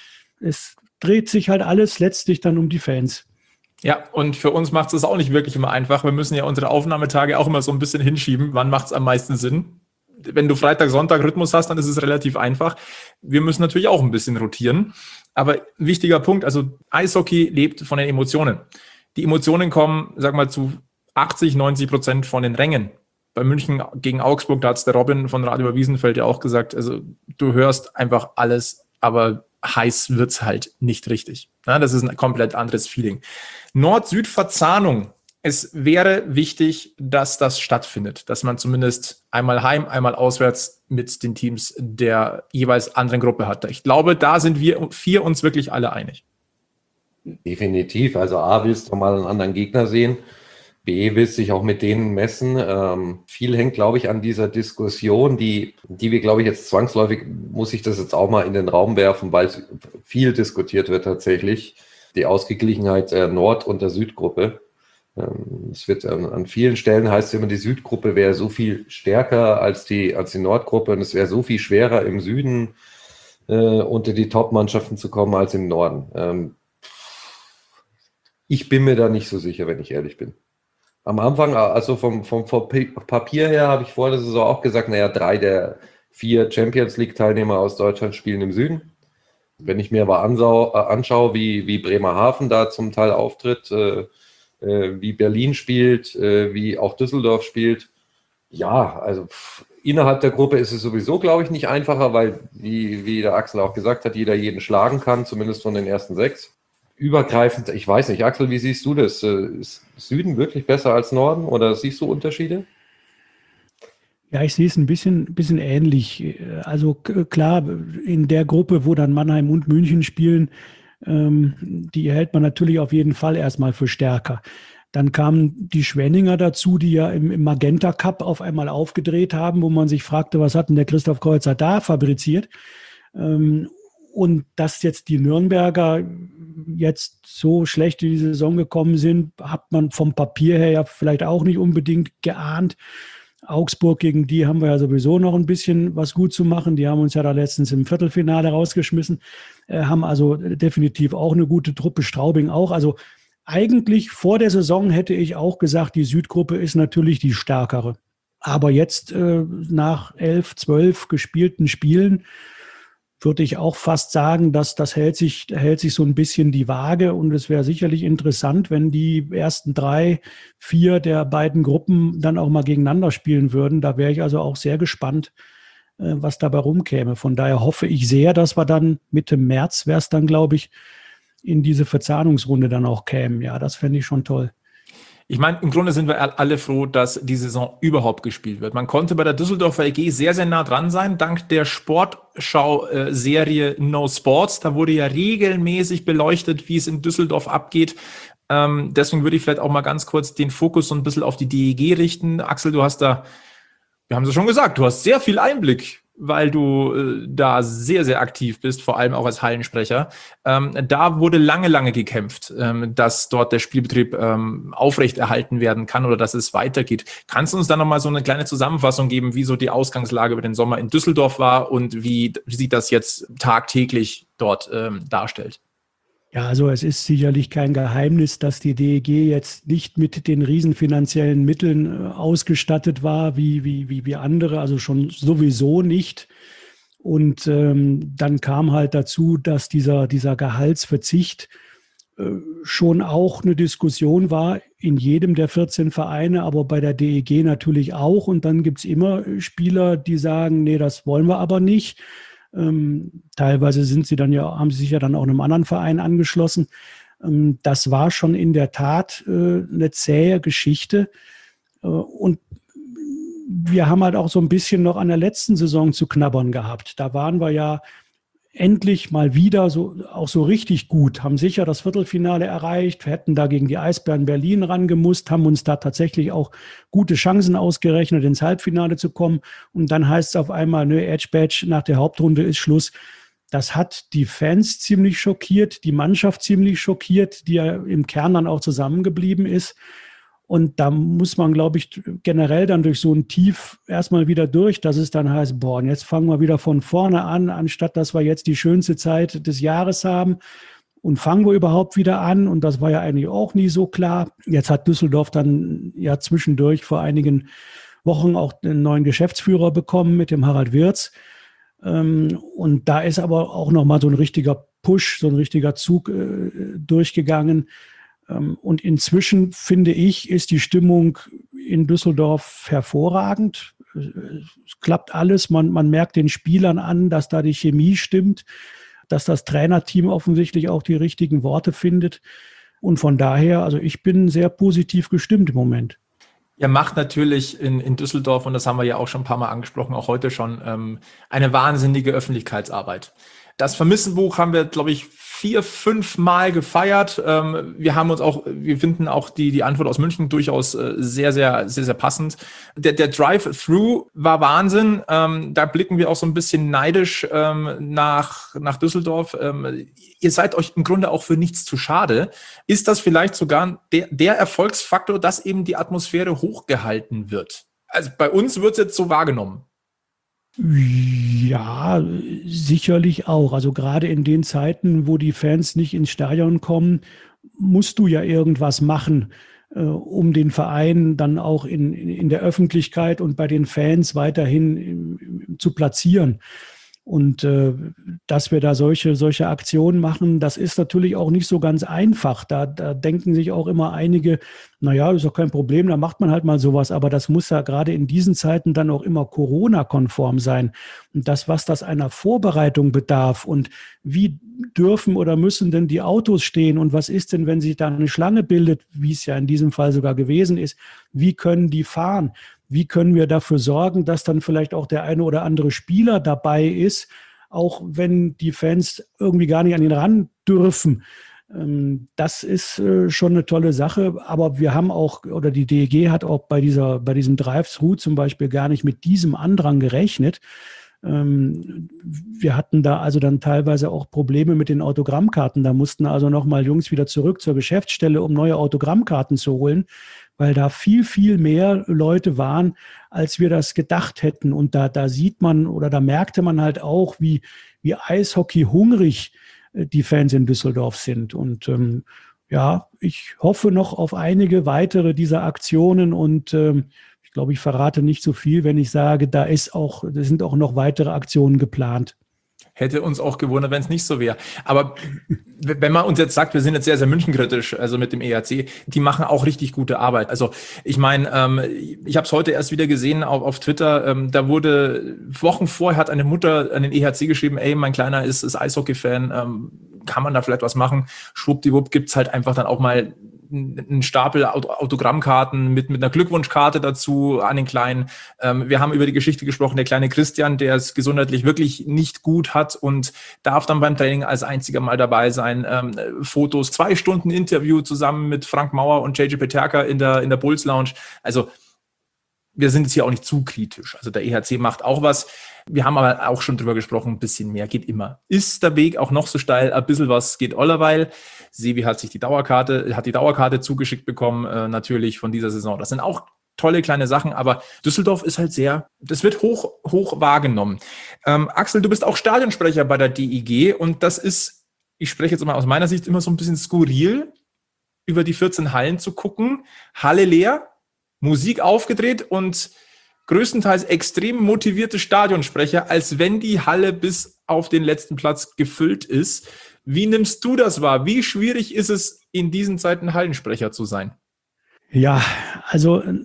Es dreht sich halt alles letztlich dann um die Fans. Ja, und für uns macht es auch nicht wirklich immer einfach. Wir müssen ja unsere Aufnahmetage auch immer so ein bisschen hinschieben. Wann macht es am meisten Sinn? Wenn du Freitag, Sonntag Rhythmus hast, dann ist es relativ einfach. Wir müssen natürlich auch ein bisschen rotieren. Aber ein wichtiger Punkt, also Eishockey lebt von den Emotionen. Die Emotionen kommen, sag mal, zu achtzig, neunzig Prozent von den Rängen. Bei München gegen Augsburg, da hat es der Robin von Radio Wiesenfeld ja auch gesagt, also du hörst einfach alles, aber heiß wird's halt nicht richtig. Ja, das ist ein komplett anderes Feeling. Nord-Süd-Verzahnung. Es wäre wichtig, dass das stattfindet, dass man zumindest einmal heim, einmal auswärts mit den Teams der jeweils anderen Gruppe hat. Ich glaube, da sind wir vier uns wirklich alle einig. Definitiv. Also A, willst du mal einen anderen Gegner sehen. B, willst dich auch mit denen messen. Ähm, viel hängt, glaube ich, an dieser Diskussion, die, die wir, glaube ich, jetzt zwangsläufig, muss ich das jetzt auch mal in den Raum werfen, weil viel diskutiert wird tatsächlich. Die Ausgeglichenheit der Nord- und der Südgruppe. Ähm, es wird an, an vielen Stellen heißt es immer, die Südgruppe wäre so viel stärker als die, als die Nordgruppe und es wäre so viel schwerer im Süden äh, unter die Top-Mannschaften zu kommen als im Norden. Ähm, ich bin mir da nicht so sicher, wenn ich ehrlich bin. Am Anfang, also vom, vom, vom Papier her, habe ich vor der Saison auch gesagt, naja, drei der vier Champions League-Teilnehmer aus Deutschland spielen im Süden. Wenn ich mir aber ansau, äh, anschaue, wie, wie Bremerhaven da zum Teil auftritt, äh, äh, wie Berlin spielt, äh, wie auch Düsseldorf spielt, ja, also pff, innerhalb der Gruppe ist es sowieso, glaube ich, nicht einfacher, weil, wie, wie der Axel auch gesagt hat, jeder jeden schlagen kann, zumindest von den ersten sechs. Übergreifend, ich weiß nicht, Axel, wie siehst du das? Ist Süden wirklich besser als Norden oder siehst du Unterschiede? Ja, ich sehe es ein bisschen, bisschen ähnlich. Also klar, in der Gruppe, wo dann Mannheim und München spielen, ähm, die hält man natürlich auf jeden Fall erstmal für stärker. Dann kamen die Schwenninger dazu, die ja im, im Magenta Cup auf einmal aufgedreht haben, wo man sich fragte, was hat denn der Christoph Kreuzer da fabriziert? Ähm, und dass jetzt die Nürnberger jetzt so schlecht in die Saison gekommen sind, hat man vom Papier her ja vielleicht auch nicht unbedingt geahnt. Augsburg, gegen die haben wir ja sowieso noch ein bisschen was gut zu machen. Die haben uns ja da letztens im Viertelfinale rausgeschmissen, äh, haben also definitiv auch eine gute Truppe, Straubing auch. Also eigentlich vor der Saison hätte ich auch gesagt, die Südgruppe ist natürlich die stärkere. Aber jetzt äh, nach elf, zwölf gespielten Spielen würde ich auch fast sagen, dass das hält sich, hält sich so ein bisschen die Waage. Und es wäre sicherlich interessant, wenn die ersten drei, vier der beiden Gruppen dann auch mal gegeneinander spielen würden. Da wäre ich also auch sehr gespannt, was dabei rumkäme. Von daher hoffe ich sehr, dass wir dann Mitte März, wäre es dann, glaube ich, in diese Verzahnungsrunde dann auch kämen. Ja, das fände ich schon toll. Ich meine, im Grunde sind wir alle froh, dass die Saison überhaupt gespielt wird. Man konnte bei der Düsseldorfer E G sehr, sehr nah dran sein, dank der Sportschau-Serie No Sports. Da wurde ja regelmäßig beleuchtet, wie es in Düsseldorf abgeht. Ähm, deswegen würde ich vielleicht auch mal ganz kurz den Fokus so ein bisschen auf die D E G richten. Axel, du hast da, wir haben es schon gesagt, du hast sehr viel Einblick, weil du äh, da sehr, sehr aktiv bist, vor allem auch als Hallensprecher. Ähm, da wurde lange, lange gekämpft, ähm, dass dort der Spielbetrieb ähm, aufrechterhalten werden kann oder dass es weitergeht. Kannst du uns da nochmal so eine kleine Zusammenfassung geben, wie so die Ausgangslage über den Sommer in Düsseldorf war und wie, wie sich das jetzt tagtäglich dort ähm, darstellt? Ja, also es ist sicherlich kein Geheimnis, dass die D E G jetzt nicht mit den riesen finanziellen Mitteln äh, ausgestattet war, wie, wie, wie, wie andere, also schon sowieso nicht. Und ähm, dann kam halt dazu, dass dieser, dieser Gehaltsverzicht äh, schon auch eine Diskussion war in jedem der vierzehn Vereine, aber bei der D E G natürlich auch. Und dann gibt's immer Spieler, die sagen, nee, das wollen wir aber nicht. Ähm, teilweise sind sie dann ja, haben sie sich ja dann auch einem anderen Verein angeschlossen. Ähm, das war schon in der Tat äh, eine zähe Geschichte. Äh, und wir haben halt auch so ein bisschen noch an der letzten Saison zu knabbern gehabt. Da waren wir ja endlich mal wieder so, auch so richtig gut, haben sicher das Viertelfinale erreicht, wir hätten da gegen die Eisbären Berlin rangemusst, haben uns da tatsächlich auch gute Chancen ausgerechnet, ins Halbfinale zu kommen. Und dann heißt es auf einmal, nö, Edge Badge, nach der Hauptrunde ist Schluss. Das hat die Fans ziemlich schockiert, die Mannschaft ziemlich schockiert, die ja im Kern dann auch zusammengeblieben ist. Und da muss man, glaube ich, generell dann durch so ein Tief erstmal wieder durch, dass es dann heißt, boah, und jetzt fangen wir wieder von vorne an, anstatt dass wir jetzt die schönste Zeit des Jahres haben. Und fangen wir überhaupt wieder an? Und das war ja eigentlich auch nie so klar. Jetzt hat Düsseldorf dann ja zwischendurch vor einigen Wochen auch einen neuen Geschäftsführer bekommen mit dem Harald Wirz. Und da ist aber auch nochmal so ein richtiger Push, so ein richtiger Zug durchgegangen. Und inzwischen, finde ich, ist die Stimmung in Düsseldorf hervorragend. Es klappt alles. Man, man merkt den Spielern an, dass da die Chemie stimmt, dass das Trainerteam offensichtlich auch die richtigen Worte findet. Und von daher, also ich bin sehr positiv gestimmt im Moment. Ihr macht natürlich in, in Düsseldorf, und das haben wir ja auch schon ein paar Mal angesprochen, auch heute schon, ähm, eine wahnsinnige Öffentlichkeitsarbeit. Das Vermissenbuch haben wir, glaube ich, vier, fünf Mal gefeiert. Ähm, wir haben uns auch, wir finden auch die, die Antwort aus München durchaus äh, sehr, sehr, sehr, sehr passend. Der, der Drive-Thru war Wahnsinn. Ähm, da blicken wir auch so ein bisschen neidisch ähm, nach, nach Düsseldorf. Ähm, ihr seid euch im Grunde auch für nichts zu schade. Ist das vielleicht sogar der, der Erfolgsfaktor, dass eben die Atmosphäre hochgehalten wird? Also bei uns wird es jetzt so wahrgenommen. Ja, sicherlich auch. Also gerade in den Zeiten, wo die Fans nicht ins Stadion kommen, musst du ja irgendwas machen, äh, um den Verein dann auch in, in der Öffentlichkeit und bei den Fans weiterhin im, im, zu platzieren. Und äh, dass wir da solche, solche Aktionen machen, das ist natürlich auch nicht so ganz einfach. Da, da denken sich auch immer einige, naja, ist doch kein Problem, da macht man halt mal sowas. Aber das muss ja gerade in diesen Zeiten dann auch immer Corona-konform sein. Und das, was das einer Vorbereitung bedarf und wie dürfen oder müssen denn die Autos stehen und was ist denn, wenn sich da eine Schlange bildet, wie es ja in diesem Fall sogar gewesen ist, wie können die fahren? wie können wir dafür sorgen, dass dann vielleicht auch der eine oder andere Spieler dabei ist, auch wenn die Fans irgendwie gar nicht an ihn ran dürfen. Das ist schon eine tolle Sache, aber wir haben auch, oder die D E G hat auch bei dieser, bei diesem Drive-Thru zum Beispiel gar nicht mit diesem Andrang gerechnet. Wir hatten da also dann teilweise auch Probleme mit den Autogrammkarten. Da mussten also nochmal Jungs wieder zurück zur Geschäftsstelle, um neue Autogrammkarten zu holen, weil da viel, viel mehr Leute waren, als wir das gedacht hätten. Und da, da sieht man oder da merkte man halt auch, wie, wie Eishockey hungrig die Fans in Düsseldorf sind. Und ähm, ja, ich hoffe noch auf einige weitere dieser Aktionen und ähm, ich glaube, ich verrate nicht so viel, wenn ich sage, da ist auch, da sind auch noch weitere Aktionen geplant. Hätte uns auch gewundert, wenn es nicht so wäre. Aber wenn man uns jetzt sagt, wir sind jetzt sehr, sehr münchenkritisch, also mit dem E H C, die machen auch richtig gute Arbeit. Also ich meine, ähm, ich habe es heute erst wieder gesehen auf, auf Twitter, ähm, da wurde Wochen vorher hat eine Mutter an den E H C geschrieben, ey, mein Kleiner ist, ist Eishockey-Fan, ähm, kann man da vielleicht was machen? Schwuppdiwupp gibt's halt einfach dann auch mal einen Stapel Autogrammkarten mit, mit einer Glückwunschkarte dazu an den Kleinen. Ähm, wir haben über die Geschichte gesprochen, der kleine Christian, der es gesundheitlich wirklich nicht gut hat und darf dann beim Training als einziger mal dabei sein. Ähm, Fotos, zwei Stunden Interview zusammen mit Frank Mauer und J J Peterka in der, in der Bulls Lounge. Also wir sind jetzt hier auch nicht zu kritisch. Also der E H C macht auch was. Wir haben aber auch schon drüber gesprochen, ein bisschen mehr geht immer. Ist der Weg auch noch so steil? Ein bisschen was geht allerweil. Sebi hat sich die Dauerkarte, hat die Dauerkarte zugeschickt bekommen, äh, natürlich von dieser Saison. Das sind auch tolle kleine Sachen, aber Düsseldorf ist halt sehr, das wird hoch, hoch wahrgenommen. Ähm, Axel, du bist auch Stadionsprecher bei der D I G und das ist, ich spreche jetzt mal aus meiner Sicht, immer so ein bisschen skurril, über die vierzehn Hallen zu gucken. Halle leer, Musik aufgedreht und größtenteils extrem motivierte Stadionsprecher, als wenn die Halle bis auf den letzten Platz gefüllt ist. Wie nimmst du das wahr? Wie schwierig ist es, in diesen Zeiten Hallensprecher zu sein? Ja, also äh,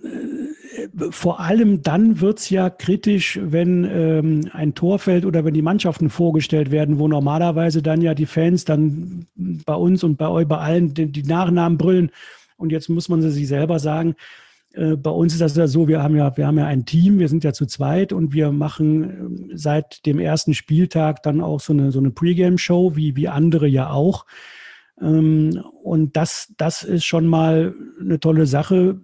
vor allem dann wird's ja kritisch, wenn ähm, ein Tor fällt oder wenn die Mannschaften vorgestellt werden, wo normalerweise dann ja die Fans dann bei uns und bei euch, bei allen die, die Nachnamen brüllen. Und jetzt muss man sie sich selber sagen. Bei uns ist das ja so, wir haben ja, wir haben ja ein Team, wir sind ja zu zweit und wir machen seit dem ersten Spieltag dann auch so eine, so eine Pre-Game-Show, wie, wie andere ja auch. Und das, das ist schon mal eine tolle Sache,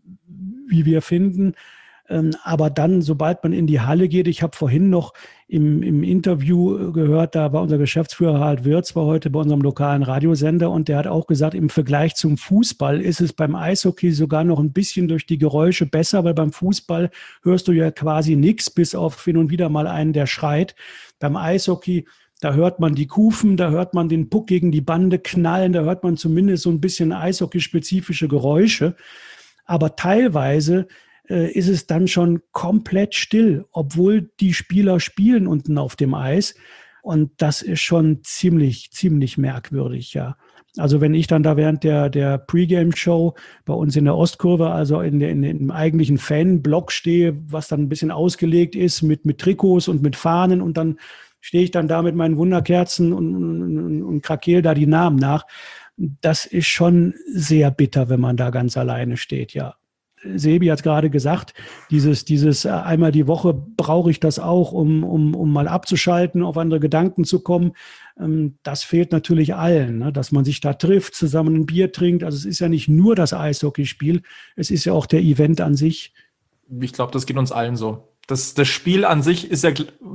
wie wir finden. Aber dann, sobald man in die Halle geht, ich habe vorhin noch im, im Interview gehört, da war unser Geschäftsführer Harald Wirz, war heute bei unserem lokalen Radiosender und der hat auch gesagt, im Vergleich zum Fußball ist es beim Eishockey sogar noch ein bisschen durch die Geräusche besser, weil beim Fußball hörst du ja quasi nichts, bis auf hin und wieder mal einen, der schreit. Beim Eishockey, da hört man die Kufen, da hört man den Puck gegen die Bande knallen, da hört man zumindest so ein bisschen eishockeyspezifische Geräusche. Aber teilweise ist es dann schon komplett still, obwohl die Spieler spielen unten auf dem Eis. Und das ist schon ziemlich, ziemlich merkwürdig, ja. Also wenn ich dann da während der, der Pre-Game-Show bei uns in der Ostkurve, also in, der, in dem eigentlichen Fan-Block stehe, was dann ein bisschen ausgelegt ist mit, mit Trikots und mit Fahnen und dann stehe ich dann da mit meinen Wunderkerzen und, und, und krakeel da die Namen nach. Das ist schon sehr bitter, wenn man da ganz alleine steht, ja. Sebi hat gerade gesagt, dieses, dieses einmal die Woche brauche ich das auch, um, um, um mal abzuschalten, auf andere Gedanken zu kommen. Das fehlt natürlich allen, ne? Dass man sich da trifft, zusammen ein Bier trinkt. Also es ist ja nicht nur das Eishockeyspiel, es ist ja auch der Event an sich. Ich glaube, das geht uns allen so. Das, das Spiel an sich ist ja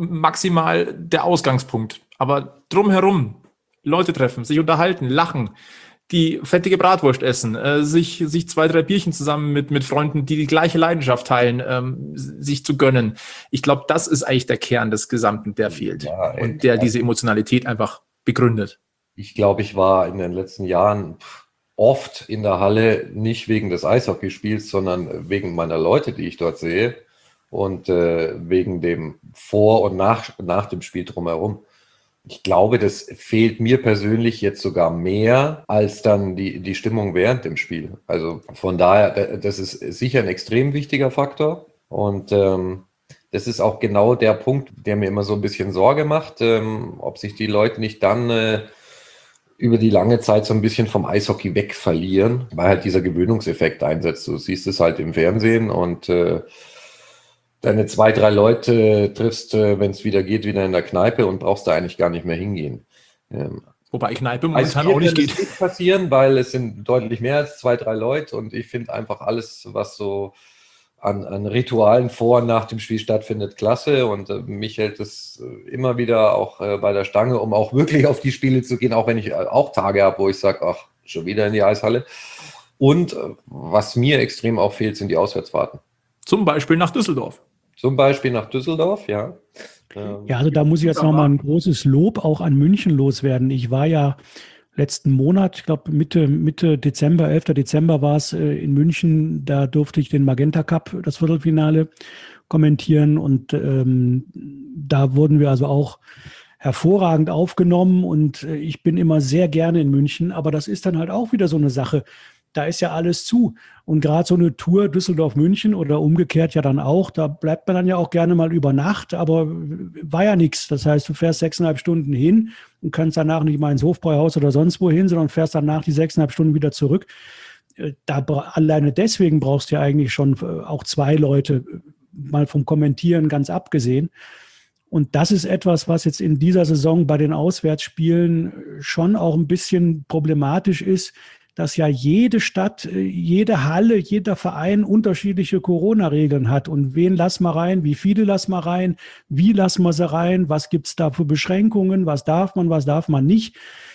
maximal der Ausgangspunkt. Aber drumherum, Leute treffen, sich unterhalten, lachen, die fettige Bratwurst essen, äh, sich, sich zwei, drei Bierchen zusammen mit, mit Freunden, die die gleiche Leidenschaft teilen, ähm, sich zu gönnen. Ich glaube, das ist eigentlich der Kern des Gesamten, der fehlt. Ja, ey, und der diese Emotionalität einfach begründet. Ich glaube, ich war in den letzten Jahren oft in der Halle, nicht wegen des Eishockeyspiels, sondern wegen meiner Leute, die ich dort sehe und äh, wegen dem Vor- und nach, nach dem Spiel drumherum. Ich glaube, das fehlt mir persönlich jetzt sogar mehr als dann die, die Stimmung während dem Spiel. Also von daher, das ist sicher ein extrem wichtiger Faktor. Und ähm, das ist auch genau der Punkt, der mir immer so ein bisschen Sorge macht, ähm, ob sich die Leute nicht dann äh, über die lange Zeit so ein bisschen vom Eishockey weg verlieren, weil halt dieser Gewöhnungseffekt einsetzt. Du siehst es halt im Fernsehen und äh, deine zwei, drei Leute triffst, wenn es wieder geht, wieder in der Kneipe und brauchst da eigentlich gar nicht mehr hingehen. Ähm, Wobei Kneipe momentan auch nicht geht. Das nicht passieren, weil es sind deutlich mehr als zwei, drei Leute und ich finde einfach alles, was so an, an Ritualen vor und nach dem Spiel stattfindet, klasse und äh, mich hält es äh, immer wieder auch äh, bei der Stange, um auch wirklich auf die Spiele zu gehen, auch wenn ich äh, auch Tage habe, wo ich sage, ach, schon wieder in die Eishalle. Und äh, was mir extrem auch fehlt, sind die Auswärtsfahrten. Zum Beispiel nach Düsseldorf. Zum Beispiel nach Düsseldorf, ja. Ja, also da muss ich jetzt nochmal ein großes Lob auch an München loswerden. Ich war ja letzten Monat, ich glaube Mitte, Mitte Dezember, elfter Dezember war es äh, in München, da durfte ich den Magenta Cup, das Viertelfinale, kommentieren und ähm, da wurden wir also auch hervorragend aufgenommen und äh, ich bin immer sehr gerne in München, aber das ist dann halt auch wieder so eine Sache. Da ist ja alles zu. Und gerade so eine Tour Düsseldorf-München oder umgekehrt ja dann auch, da bleibt man dann ja auch gerne mal über Nacht, aber war ja nichts. Das heißt, du fährst sechseinhalb Stunden hin und kannst danach nicht mal ins Hofbräuhaus oder sonst wo hin, sondern fährst danach die sechseinhalb Stunden wieder zurück. Da, alleine deswegen brauchst du ja eigentlich schon auch zwei Leute, mal vom Kommentieren ganz abgesehen. Und das ist etwas, was jetzt in dieser Saison bei den Auswärtsspielen schon auch ein bisschen problematisch ist, dass ja jede Stadt, jede Halle, jeder Verein unterschiedliche Corona-Regeln hat. Und wen lassen wir rein, wie viele lassen wir rein, wie lassen wir sie rein, was gibt es da für Beschränkungen, was darf man, was darf man nicht.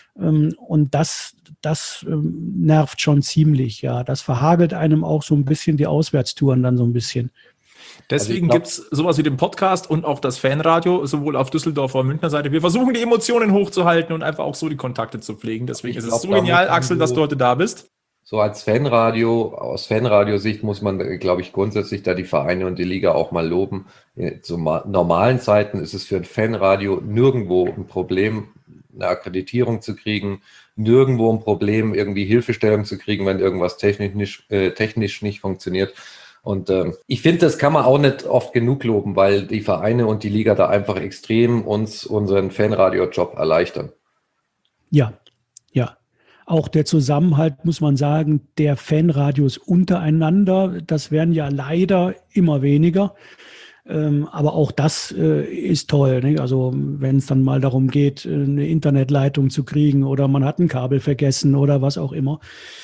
Und das, das nervt schon ziemlich. Ja, das verhagelt einem auch so ein bisschen die Auswärtstouren dann so ein bisschen. Deswegen also gibt es sowas wie den Podcast und auch das Fanradio, sowohl auf Düsseldorfer und Münchner Seite. Wir versuchen, die Emotionen hochzuhalten und einfach auch so die Kontakte zu pflegen. Deswegen ist es so genial, Axel, dass du heute da bist. So als Fanradio, aus Fanradiosicht muss man, glaube ich, grundsätzlich da die Vereine und die Liga auch mal loben. Zu normalen Zeiten ist es für ein Fanradio nirgendwo ein Problem, eine Akkreditierung zu kriegen, nirgendwo ein Problem, irgendwie Hilfestellung zu kriegen, wenn irgendwas technisch nicht, äh, technisch nicht funktioniert. Und ähm, ich finde, das kann man auch nicht oft genug loben, weil die Vereine und die Liga da einfach extrem uns unseren Fanradio-Job erleichtern. Ja, ja. Auch der Zusammenhalt, muss man sagen, der Fanradios untereinander, das werden ja leider immer weniger. Ähm, aber auch das äh, ist toll, ne? Also wenn es dann mal darum geht, eine Internetleitung zu kriegen oder man hat ein Kabel vergessen oder was auch immer.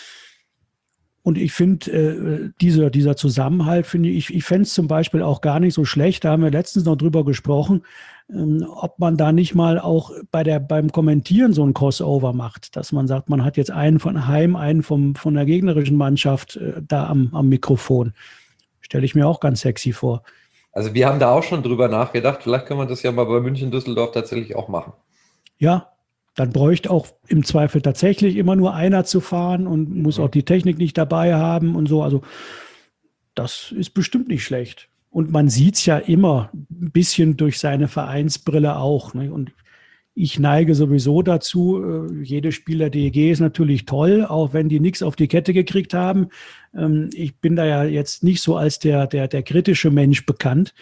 Und ich finde, äh, dieser, dieser Zusammenhalt, finde ich, ich fände es zum Beispiel auch gar nicht so schlecht, da haben wir letztens noch drüber gesprochen, ähm, ob man da nicht mal auch bei der, beim Kommentieren so ein Crossover macht, dass man sagt, man hat jetzt einen von Heim, einen vom, von der gegnerischen Mannschaft äh, da am, am Mikrofon. Stelle ich mir auch ganz sexy vor. Also wir haben da auch schon drüber nachgedacht, vielleicht können wir das ja mal bei München-Düsseldorf tatsächlich auch machen. Ja. Dann bräuchte auch im Zweifel tatsächlich immer nur einer zu fahren und muss auch die Technik nicht dabei haben und so. Also das ist bestimmt nicht schlecht. Und man sieht es ja immer ein bisschen durch seine Vereinsbrille auch. Ne? Und ich neige sowieso dazu, äh, jede Spieler D E G ist natürlich toll, auch wenn die nichts auf die Kette gekriegt haben. Ähm, ich bin da ja jetzt nicht so als der, der, der kritische Mensch bekannt.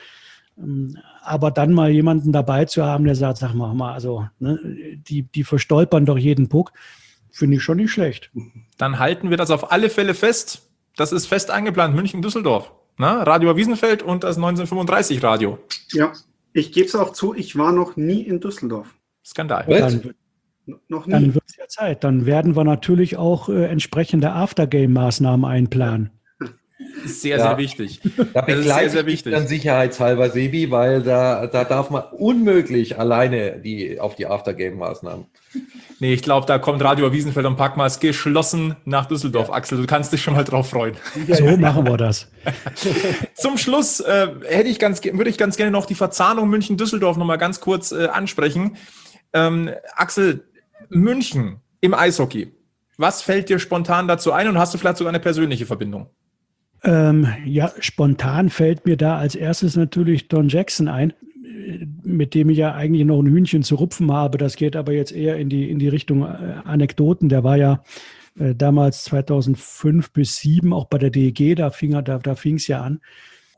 Aber dann mal jemanden dabei zu haben, der sagt, sag mal, mal also ne, die, die verstolpern doch jeden Puck, finde ich schon nicht schlecht. Dann halten wir das auf alle Fälle fest. Das ist fest eingeplant, München-Düsseldorf. Na, Radio Wiesenfeld und das neunzehnhundertfünfunddreißig Radio. Ja, ich gebe es auch zu, ich war noch nie in Düsseldorf. Skandal. Dann, noch nie. Dann wird es ja Zeit. Dann werden wir natürlich auch äh, entsprechende Aftergame-Maßnahmen einplanen. Sehr, ja. sehr wichtig. Da das ist sehr, sehr wichtig. Dann sicherheitshalber, Sebi, weil da, da darf man unmöglich alleine die, auf die Aftergame-Maßnahmen. Nee, ich glaube, da kommt Radio Wiesenfeld und Packmas geschlossen nach Düsseldorf. Ja. Axel, du kannst dich schon mal drauf freuen. So machen wir das. Zum Schluss äh, hätte ich ganz, würde ich ganz gerne noch die Verzahnung München-Düsseldorf noch mal ganz kurz äh, ansprechen. Ähm, Axel, München im Eishockey. Was fällt dir spontan dazu ein und hast du vielleicht sogar eine persönliche Verbindung? Ähm, ja, spontan fällt mir da als erstes natürlich Don Jackson ein, mit dem ich ja eigentlich noch ein Hühnchen zu rupfen habe. Das geht aber jetzt eher in die, in die Richtung äh, Anekdoten. Der war ja äh, damals zweitausendfünf bis zweitausendsieben auch bei der D E G, da fing er, da, da fing es ja an.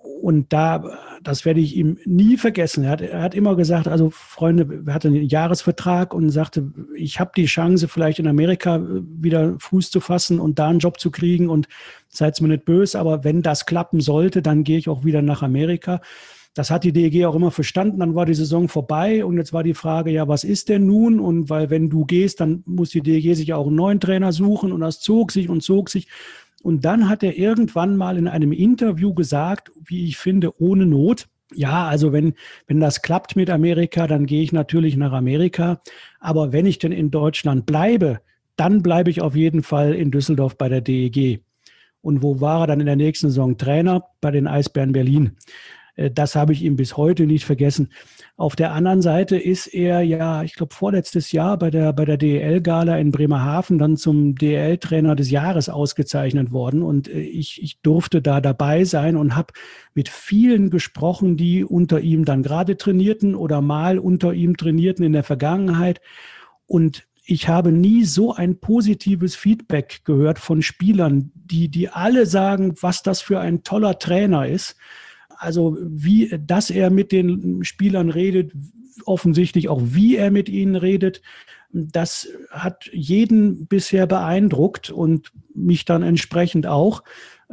Und da, das werde ich ihm nie vergessen. Er hat, er hat immer gesagt, also Freunde, er hatte einen Jahresvertrag und sagte, ich habe die Chance, vielleicht in Amerika wieder Fuß zu fassen und da einen Job zu kriegen und seid mir nicht böse, aber wenn das klappen sollte, dann gehe ich auch wieder nach Amerika. Das hat die D E G auch immer verstanden. Dann war die Saison vorbei und jetzt war die Frage, ja, was ist denn nun? Und weil wenn du gehst, dann muss die D E G sich auch einen neuen Trainer suchen und das zog sich und zog sich. Und dann hat er irgendwann mal in einem Interview gesagt, wie ich finde, ohne Not, ja, also wenn, wenn das klappt mit Amerika, dann gehe ich natürlich nach Amerika. Aber wenn ich denn in Deutschland bleibe, dann bleibe ich auf jeden Fall in Düsseldorf bei der D E G. Und wo war er dann in der nächsten Saison? Trainer bei den Eisbären Berlin. Das habe ich ihm bis heute nicht vergessen. Auf der anderen Seite ist er ja, ich glaube, vorletztes Jahr bei der, bei der D E L-Gala in Bremerhaven dann zum D E L-Trainer des Jahres ausgezeichnet worden. Und ich, ich durfte da dabei sein und habe mit vielen gesprochen, die unter ihm dann gerade trainierten oder mal unter ihm trainierten in der Vergangenheit. Und ich habe nie so ein positives Feedback gehört von Spielern, die, die alle sagen, was das für ein toller Trainer ist. Also wie, dass er mit den Spielern redet, offensichtlich auch wie er mit ihnen redet, das hat jeden bisher beeindruckt und mich dann entsprechend auch.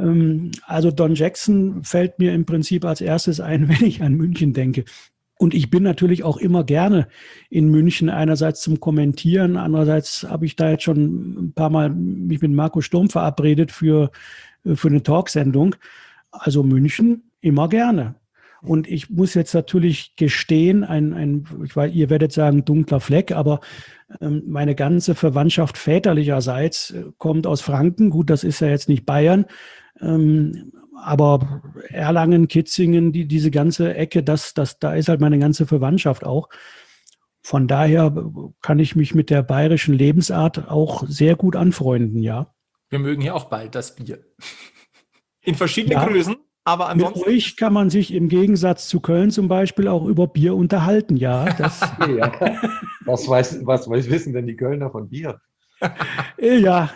Also Don Jackson fällt mir im Prinzip als erstes ein, wenn ich an München denke. Und ich bin natürlich auch immer gerne in München, einerseits zum Kommentieren, andererseits habe ich da jetzt schon ein paar Mal mich mit Marco Sturm verabredet für, für eine Talksendung. Also München immer gerne. Und ich muss jetzt natürlich gestehen, ein, ein, ich weiß, ihr werdet sagen, dunkler Fleck, aber ähm, meine ganze Verwandtschaft väterlicherseits äh, kommt aus Franken. Gut, das ist ja jetzt nicht Bayern, ähm, aber Erlangen, Kitzingen, die, diese ganze Ecke, das, das, da ist halt meine ganze Verwandtschaft auch. Von daher kann ich mich mit der bayerischen Lebensart auch sehr gut anfreunden, ja. Wir mögen hier auch bald das Bier. In verschiedenen Ja. Größen. Aber ansonsten. Mit euch kann man sich im Gegensatz zu Köln zum Beispiel auch über Bier unterhalten, ja. Das, Ja. Was, weiß, was weiß, wissen denn die Kölner von Bier? äh, ja.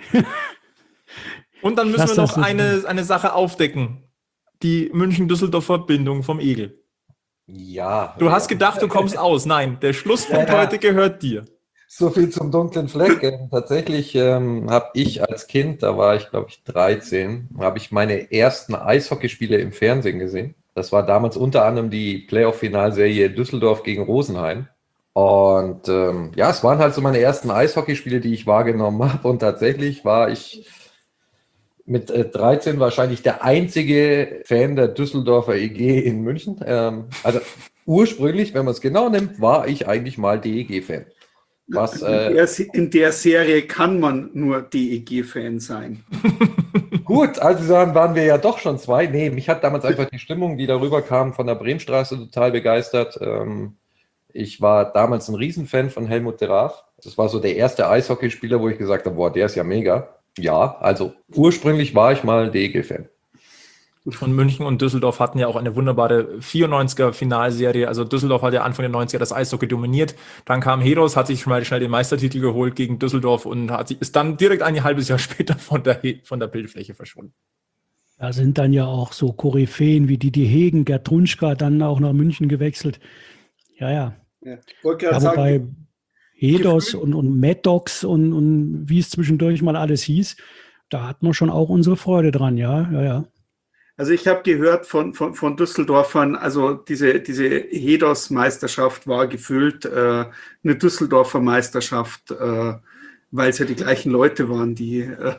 Und dann müssen Lass wir das noch so eine, eine Sache aufdecken. Die München-Düsseldorf-Verbindung vom Egel. Ja. Du hast gedacht, du kommst aus. Nein, der Schlusspunkt Ja, ja. heute gehört dir. So viel zum dunklen Fleck. Ähm, tatsächlich ähm, habe ich als Kind, da war ich glaube ich dreizehn, habe ich meine ersten Eishockeyspiele im Fernsehen gesehen. Das war damals unter anderem die Playoff-Finalserie Düsseldorf gegen Rosenheim. Und ähm, ja, es waren halt so meine ersten Eishockeyspiele, die ich wahrgenommen habe. Und tatsächlich war ich mit äh, dreizehn wahrscheinlich der einzige Fan der Düsseldorfer E G in München. Ähm, also ursprünglich, wenn man es genau nimmt, war ich eigentlich mal D E G-Fan. Was, äh, in, der, in der Serie kann man nur D E G-Fan sein. Gut, also dann waren wir ja doch schon zwei. Nee, mich hat damals einfach die Stimmung, die darüber kam, von der Bremenstraße total begeistert. Ähm, ich war damals ein Riesenfan von Helmut de Raaf. Das war so der erste Eishockeyspieler, wo ich gesagt habe, boah, der ist ja mega. Ja, also ursprünglich war ich mal D E G-Fan. Und München und Düsseldorf hatten ja auch eine wunderbare vierundneunziger-Finalserie. Also Düsseldorf hat ja Anfang der neunziger das Eishockey dominiert. Dann kam Heros, hat sich schon mal schnell den Meistertitel geholt gegen Düsseldorf und hat sich, ist dann direkt ein halbes Jahr später von der, von der Bildfläche verschwunden. Da sind dann ja auch so Koryphäen wie Didi Hegen, Gerd Trunschka dann auch nach München gewechselt. Ja, ja. Ja, ich wollte Ja, gerade wobei sagen, Hedos und, und Maddox und, und wie es zwischendurch mal alles hieß, da hat man schon auch unsere Freude dran, ja, ja, ja. also ich habe gehört von, von, von Düsseldorfern, also diese, diese Hedos-Meisterschaft war gefühlt äh, eine Düsseldorfer Meisterschaft, äh, weil es ja die gleichen Leute waren, die äh,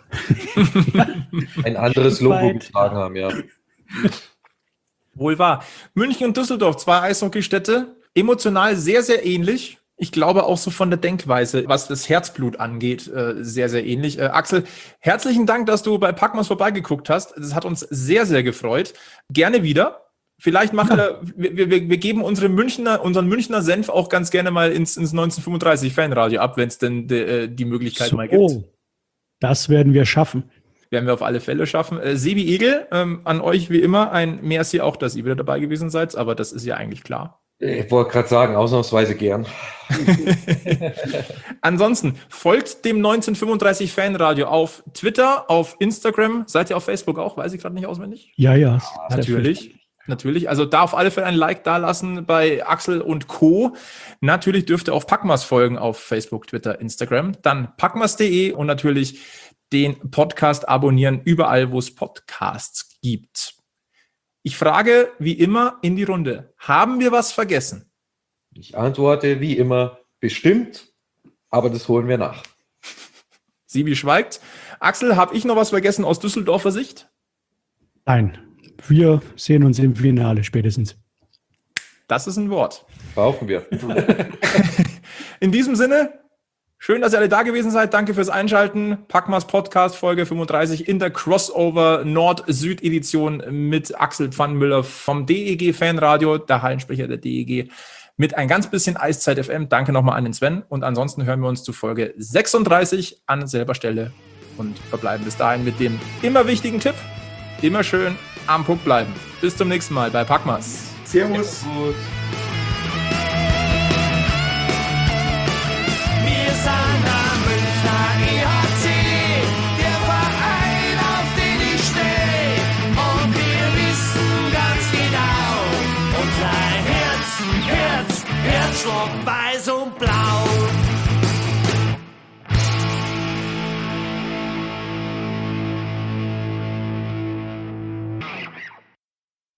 Ein anderes Logo Weit. getragen haben, ja. Wohl wahr. München und Düsseldorf, zwei Eishockeystädte, emotional sehr, sehr ähnlich. Ich glaube auch so von der Denkweise, was das Herzblut angeht, äh, sehr, sehr ähnlich. Äh, Axel, herzlichen Dank, dass du bei Packmas vorbeigeguckt hast. Das hat uns sehr, sehr gefreut. Gerne wieder. Vielleicht machen Ja. wir, wir, wir, wir geben unsere Münchner, unseren Münchner Senf auch ganz gerne mal ins, ins neunzehnhundertfünfunddreißig Fanradio ab, wenn es denn de, die Möglichkeit mal gibt. So, das werden wir schaffen. Werden wir auf alle Fälle schaffen. Äh, Sebi Egel, ähm, an euch wie immer ein Merci auch, dass ihr wieder dabei gewesen seid, aber das ist ja eigentlich klar. Ich wollte gerade sagen, ausnahmsweise gern. Ansonsten folgt dem neunzehnhundertfünfunddreißig Fanradio auf Twitter, auf Instagram. Seid ihr auf Facebook auch? Weiß ich gerade nicht auswendig. Ja, ja. Natürlich. Natürlich. Also da auf alle Fälle ein Like dalassen bei Axel und Co. Natürlich dürft ihr auf Packmas folgen auf Facebook, Twitter, Instagram. Dann packmas punkt de und natürlich den Podcast abonnieren überall, wo es Podcasts gibt. Ich frage wie immer in die Runde. Haben wir was vergessen? Ich antworte wie immer bestimmt, aber das holen wir nach. Sibi schweigt. Axel, habe ich noch was vergessen aus Düsseldorfer Sicht? Nein, wir sehen uns im Finale spätestens. Das ist ein Wort. Brauchen wir. In diesem Sinne, schön, dass ihr alle da gewesen seid. Danke fürs Einschalten. Packmas Podcast Folge fünfunddreißig in der Crossover Nord-Süd-Edition mit Axel Pfannenmüller vom D E G Fanradio, der Hallensprecher der D E G, mit ein ganz bisschen Eiszeit F M. Danke nochmal an den Sven. Und ansonsten hören wir uns zu Folge sechsunddreißig an selber Stelle und verbleiben bis dahin mit dem immer wichtigen Tipp. Immer schön am Puck bleiben. Bis zum nächsten Mal bei Packmas. Servus. Gut. Wir sind am Münchner E H C, der Verein, auf den ich stehe. Und wir wissen ganz genau, unser Herz, Herz, Herzschlag weiß und blau.